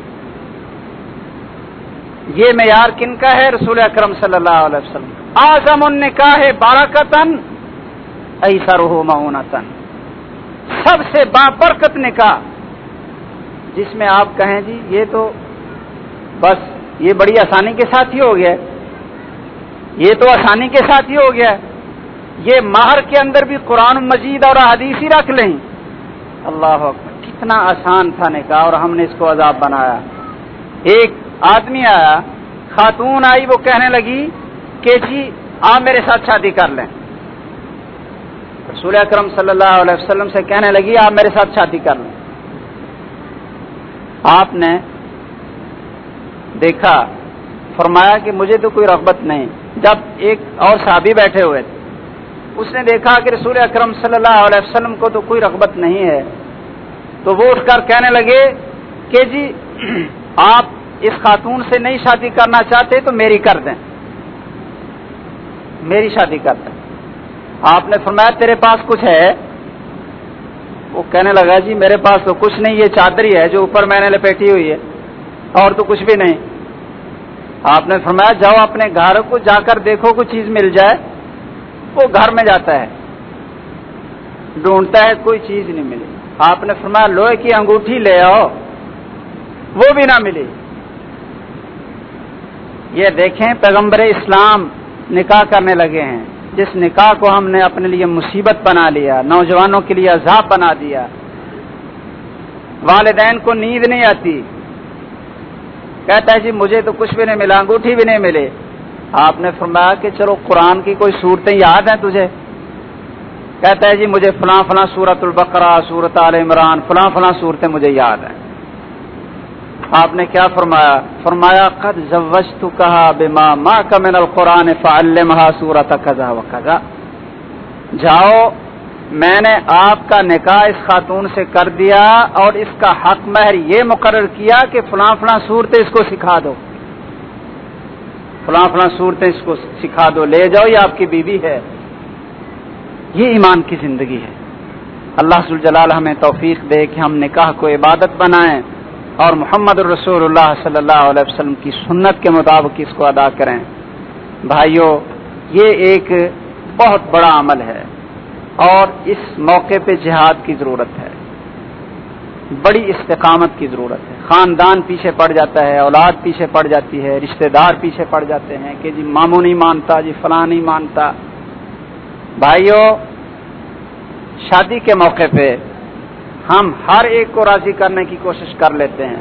یہ معیار کن کا ہے؟ رسول اکرم صلی اللہ علیہ وسلم. اعظم النکاح برکتن ایسرہ مؤونتن، سب سے بابرکت نکاح جس میں آپ کہیں جی یہ تو بس یہ بڑی آسانی کے ساتھ ہی ہو گیا، یہ تو آسانی کے ساتھ ہی ہو گیا، یہ مہر کے اندر بھی قرآن مجید اور حدیث ہی رکھ لیں. اللہ اکبر، کتنا آسان تھا نکاح اور ہم نے اس کو عذاب بنایا. ایک آدمی آیا، خاتون آئی، وہ کہنے لگی کہ جی آپ میرے ساتھ شادی کر لیں. رسول اکرم صلی اللہ علیہ وسلم سے کہنے لگی آپ میرے ساتھ شادی کر لیں. آپ نے دیکھا، فرمایا کہ مجھے تو کوئی رغبت نہیں. جب ایک اور صحابی بیٹھے ہوئے تھے، اس نے دیکھا کہ رسول اکرم صلی اللہ علیہ وسلم کو تو کوئی رغبت نہیں ہے، تو وہ اٹھ کر کہنے لگے کہ جی آپ اس خاتون سے نہیں شادی کرنا چاہتے تو میری کر دیں. میری شادی کرتا ہے۔ آپ نے فرمایا تیرے پاس کچھ ہے؟ وہ کہنے لگا جی میرے پاس تو کچھ نہیں، یہ چادر ہی ہے جو اوپر میں نے لپیٹی ہوئی ہے، اور تو کچھ بھی نہیں۔ آپ نے فرمایا جاؤ اپنے گھر کو جا کر دیکھو کوئی چیز مل جائے۔ وہ گھر میں جاتا ہے، ڈھونڈتا ہے، کوئی چیز نہیں ملی۔ آپ نے فرمایا لوہے کی انگوٹھی لے آؤ، وہ بھی نہ ملی۔ یہ دیکھیں پیغمبر اسلام نکاح کرنے لگے ہیں، جس نکاح کو ہم نے اپنے لیے مصیبت بنا لیا، نوجوانوں کے لیے عذاب بنا دیا۔ والدین کو نیند نہیں آتی، کہتا ہے جی مجھے تو کچھ بھی نہیں ملا، انگوٹھی بھی نہیں ملے۔ آپ نے فرمایا کہ چلو قرآن کی کوئی صورتیں یاد ہیں تجھے؟ کہتا ہے جی مجھے فلاں فلاں سورۃ البقرہ، سورۃ آل عمران، فلاں فلاں صورتیں مجھے یاد ہیں۔ آپ نے کیا فرمایا؟ فرمایا قد زوجتکھا بما معک من القرآن فعلمھا سورۃ کذا و کذا۔ جاؤ میں نے آپ کا نکاح اس خاتون سے کر دیا اور اس کا حق مہر یہ مقرر کیا کہ فلاں فلاں صورتیں اس کو سکھا دو، فلاں فلاں صورتیں اس کو سکھا دو، لے جاؤ یہ آپ کی بیوی ہے۔ یہ ایمان کی زندگی ہے۔ اللہ ذوالجلال ہمیں توفیق دے کہ ہم نکاح کو عبادت بنائیں اور محمد الرسول اللہ صلی اللہ علیہ وسلم کی سنت کے مطابق اس کو ادا کریں۔ بھائیو یہ ایک بہت بڑا عمل ہے اور اس موقع پہ جہاد کی ضرورت ہے، بڑی استقامت کی ضرورت ہے۔ خاندان پیچھے پڑ جاتا ہے، اولاد پیچھے پڑ جاتی ہے، رشتہ دار پیچھے پڑ جاتے ہیں کہ جی ماموں نہیں مانتا، جی فلاں نہیں مانتا۔ بھائیو شادی کے موقع پہ ہم ہر ایک کو راضی کرنے کی کوشش کر لیتے ہیں،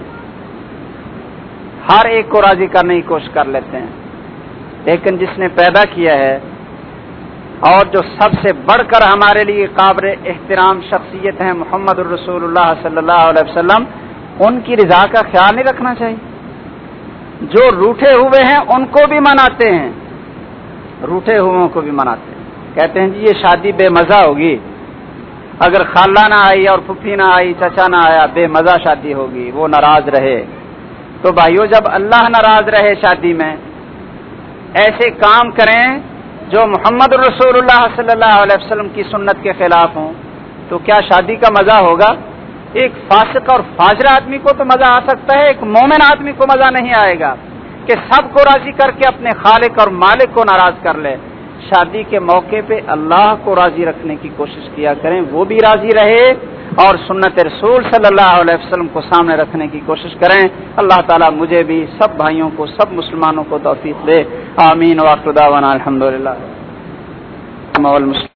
ہر ایک کو راضی کرنے کی کوشش کر لیتے ہیں، لیکن جس نے پیدا کیا ہے اور جو سب سے بڑھ کر ہمارے لیے قابل احترام شخصیت ہیں محمد الرسول اللہ صلی اللہ علیہ وسلم، ان کی رضا کا خیال نہیں رکھنا چاہیے؟ جو روٹھے ہوئے ہیں ان کو بھی مناتے ہیں، روٹھے ہوئے کو بھی مناتے ہیں، کہتے ہیں جی یہ شادی بے مزہ ہوگی، اگر خالہ نہ آئی اور پھپھی نہ آئی، چچا نہ آیا، بے مزہ شادی ہوگی، وہ ناراض رہے۔ تو بھائیو جب اللہ ناراض رہے شادی میں، ایسے کام کریں جو محمد رسول اللہ صلی اللہ علیہ وسلم کی سنت کے خلاف ہوں، تو کیا شادی کا مزہ ہوگا؟ ایک فاسق اور فاجر آدمی کو تو مزہ آ سکتا ہے، ایک مومن آدمی کو مزہ نہیں آئے گا کہ سب کو راضی کر کے اپنے خالق اور مالک کو ناراض کر لے۔ شادی کے موقع پہ اللہ کو راضی رکھنے کی کوشش کیا کریں، وہ بھی راضی رہے، اور سنت رسول صلی اللہ علیہ وسلم کو سامنے رکھنے کی کوشش کریں۔ اللہ تعالیٰ مجھے بھی، سب بھائیوں کو، سب مسلمانوں کو توفیق دے۔ آمین۔ وآخر دعوانا الحمدللہ۔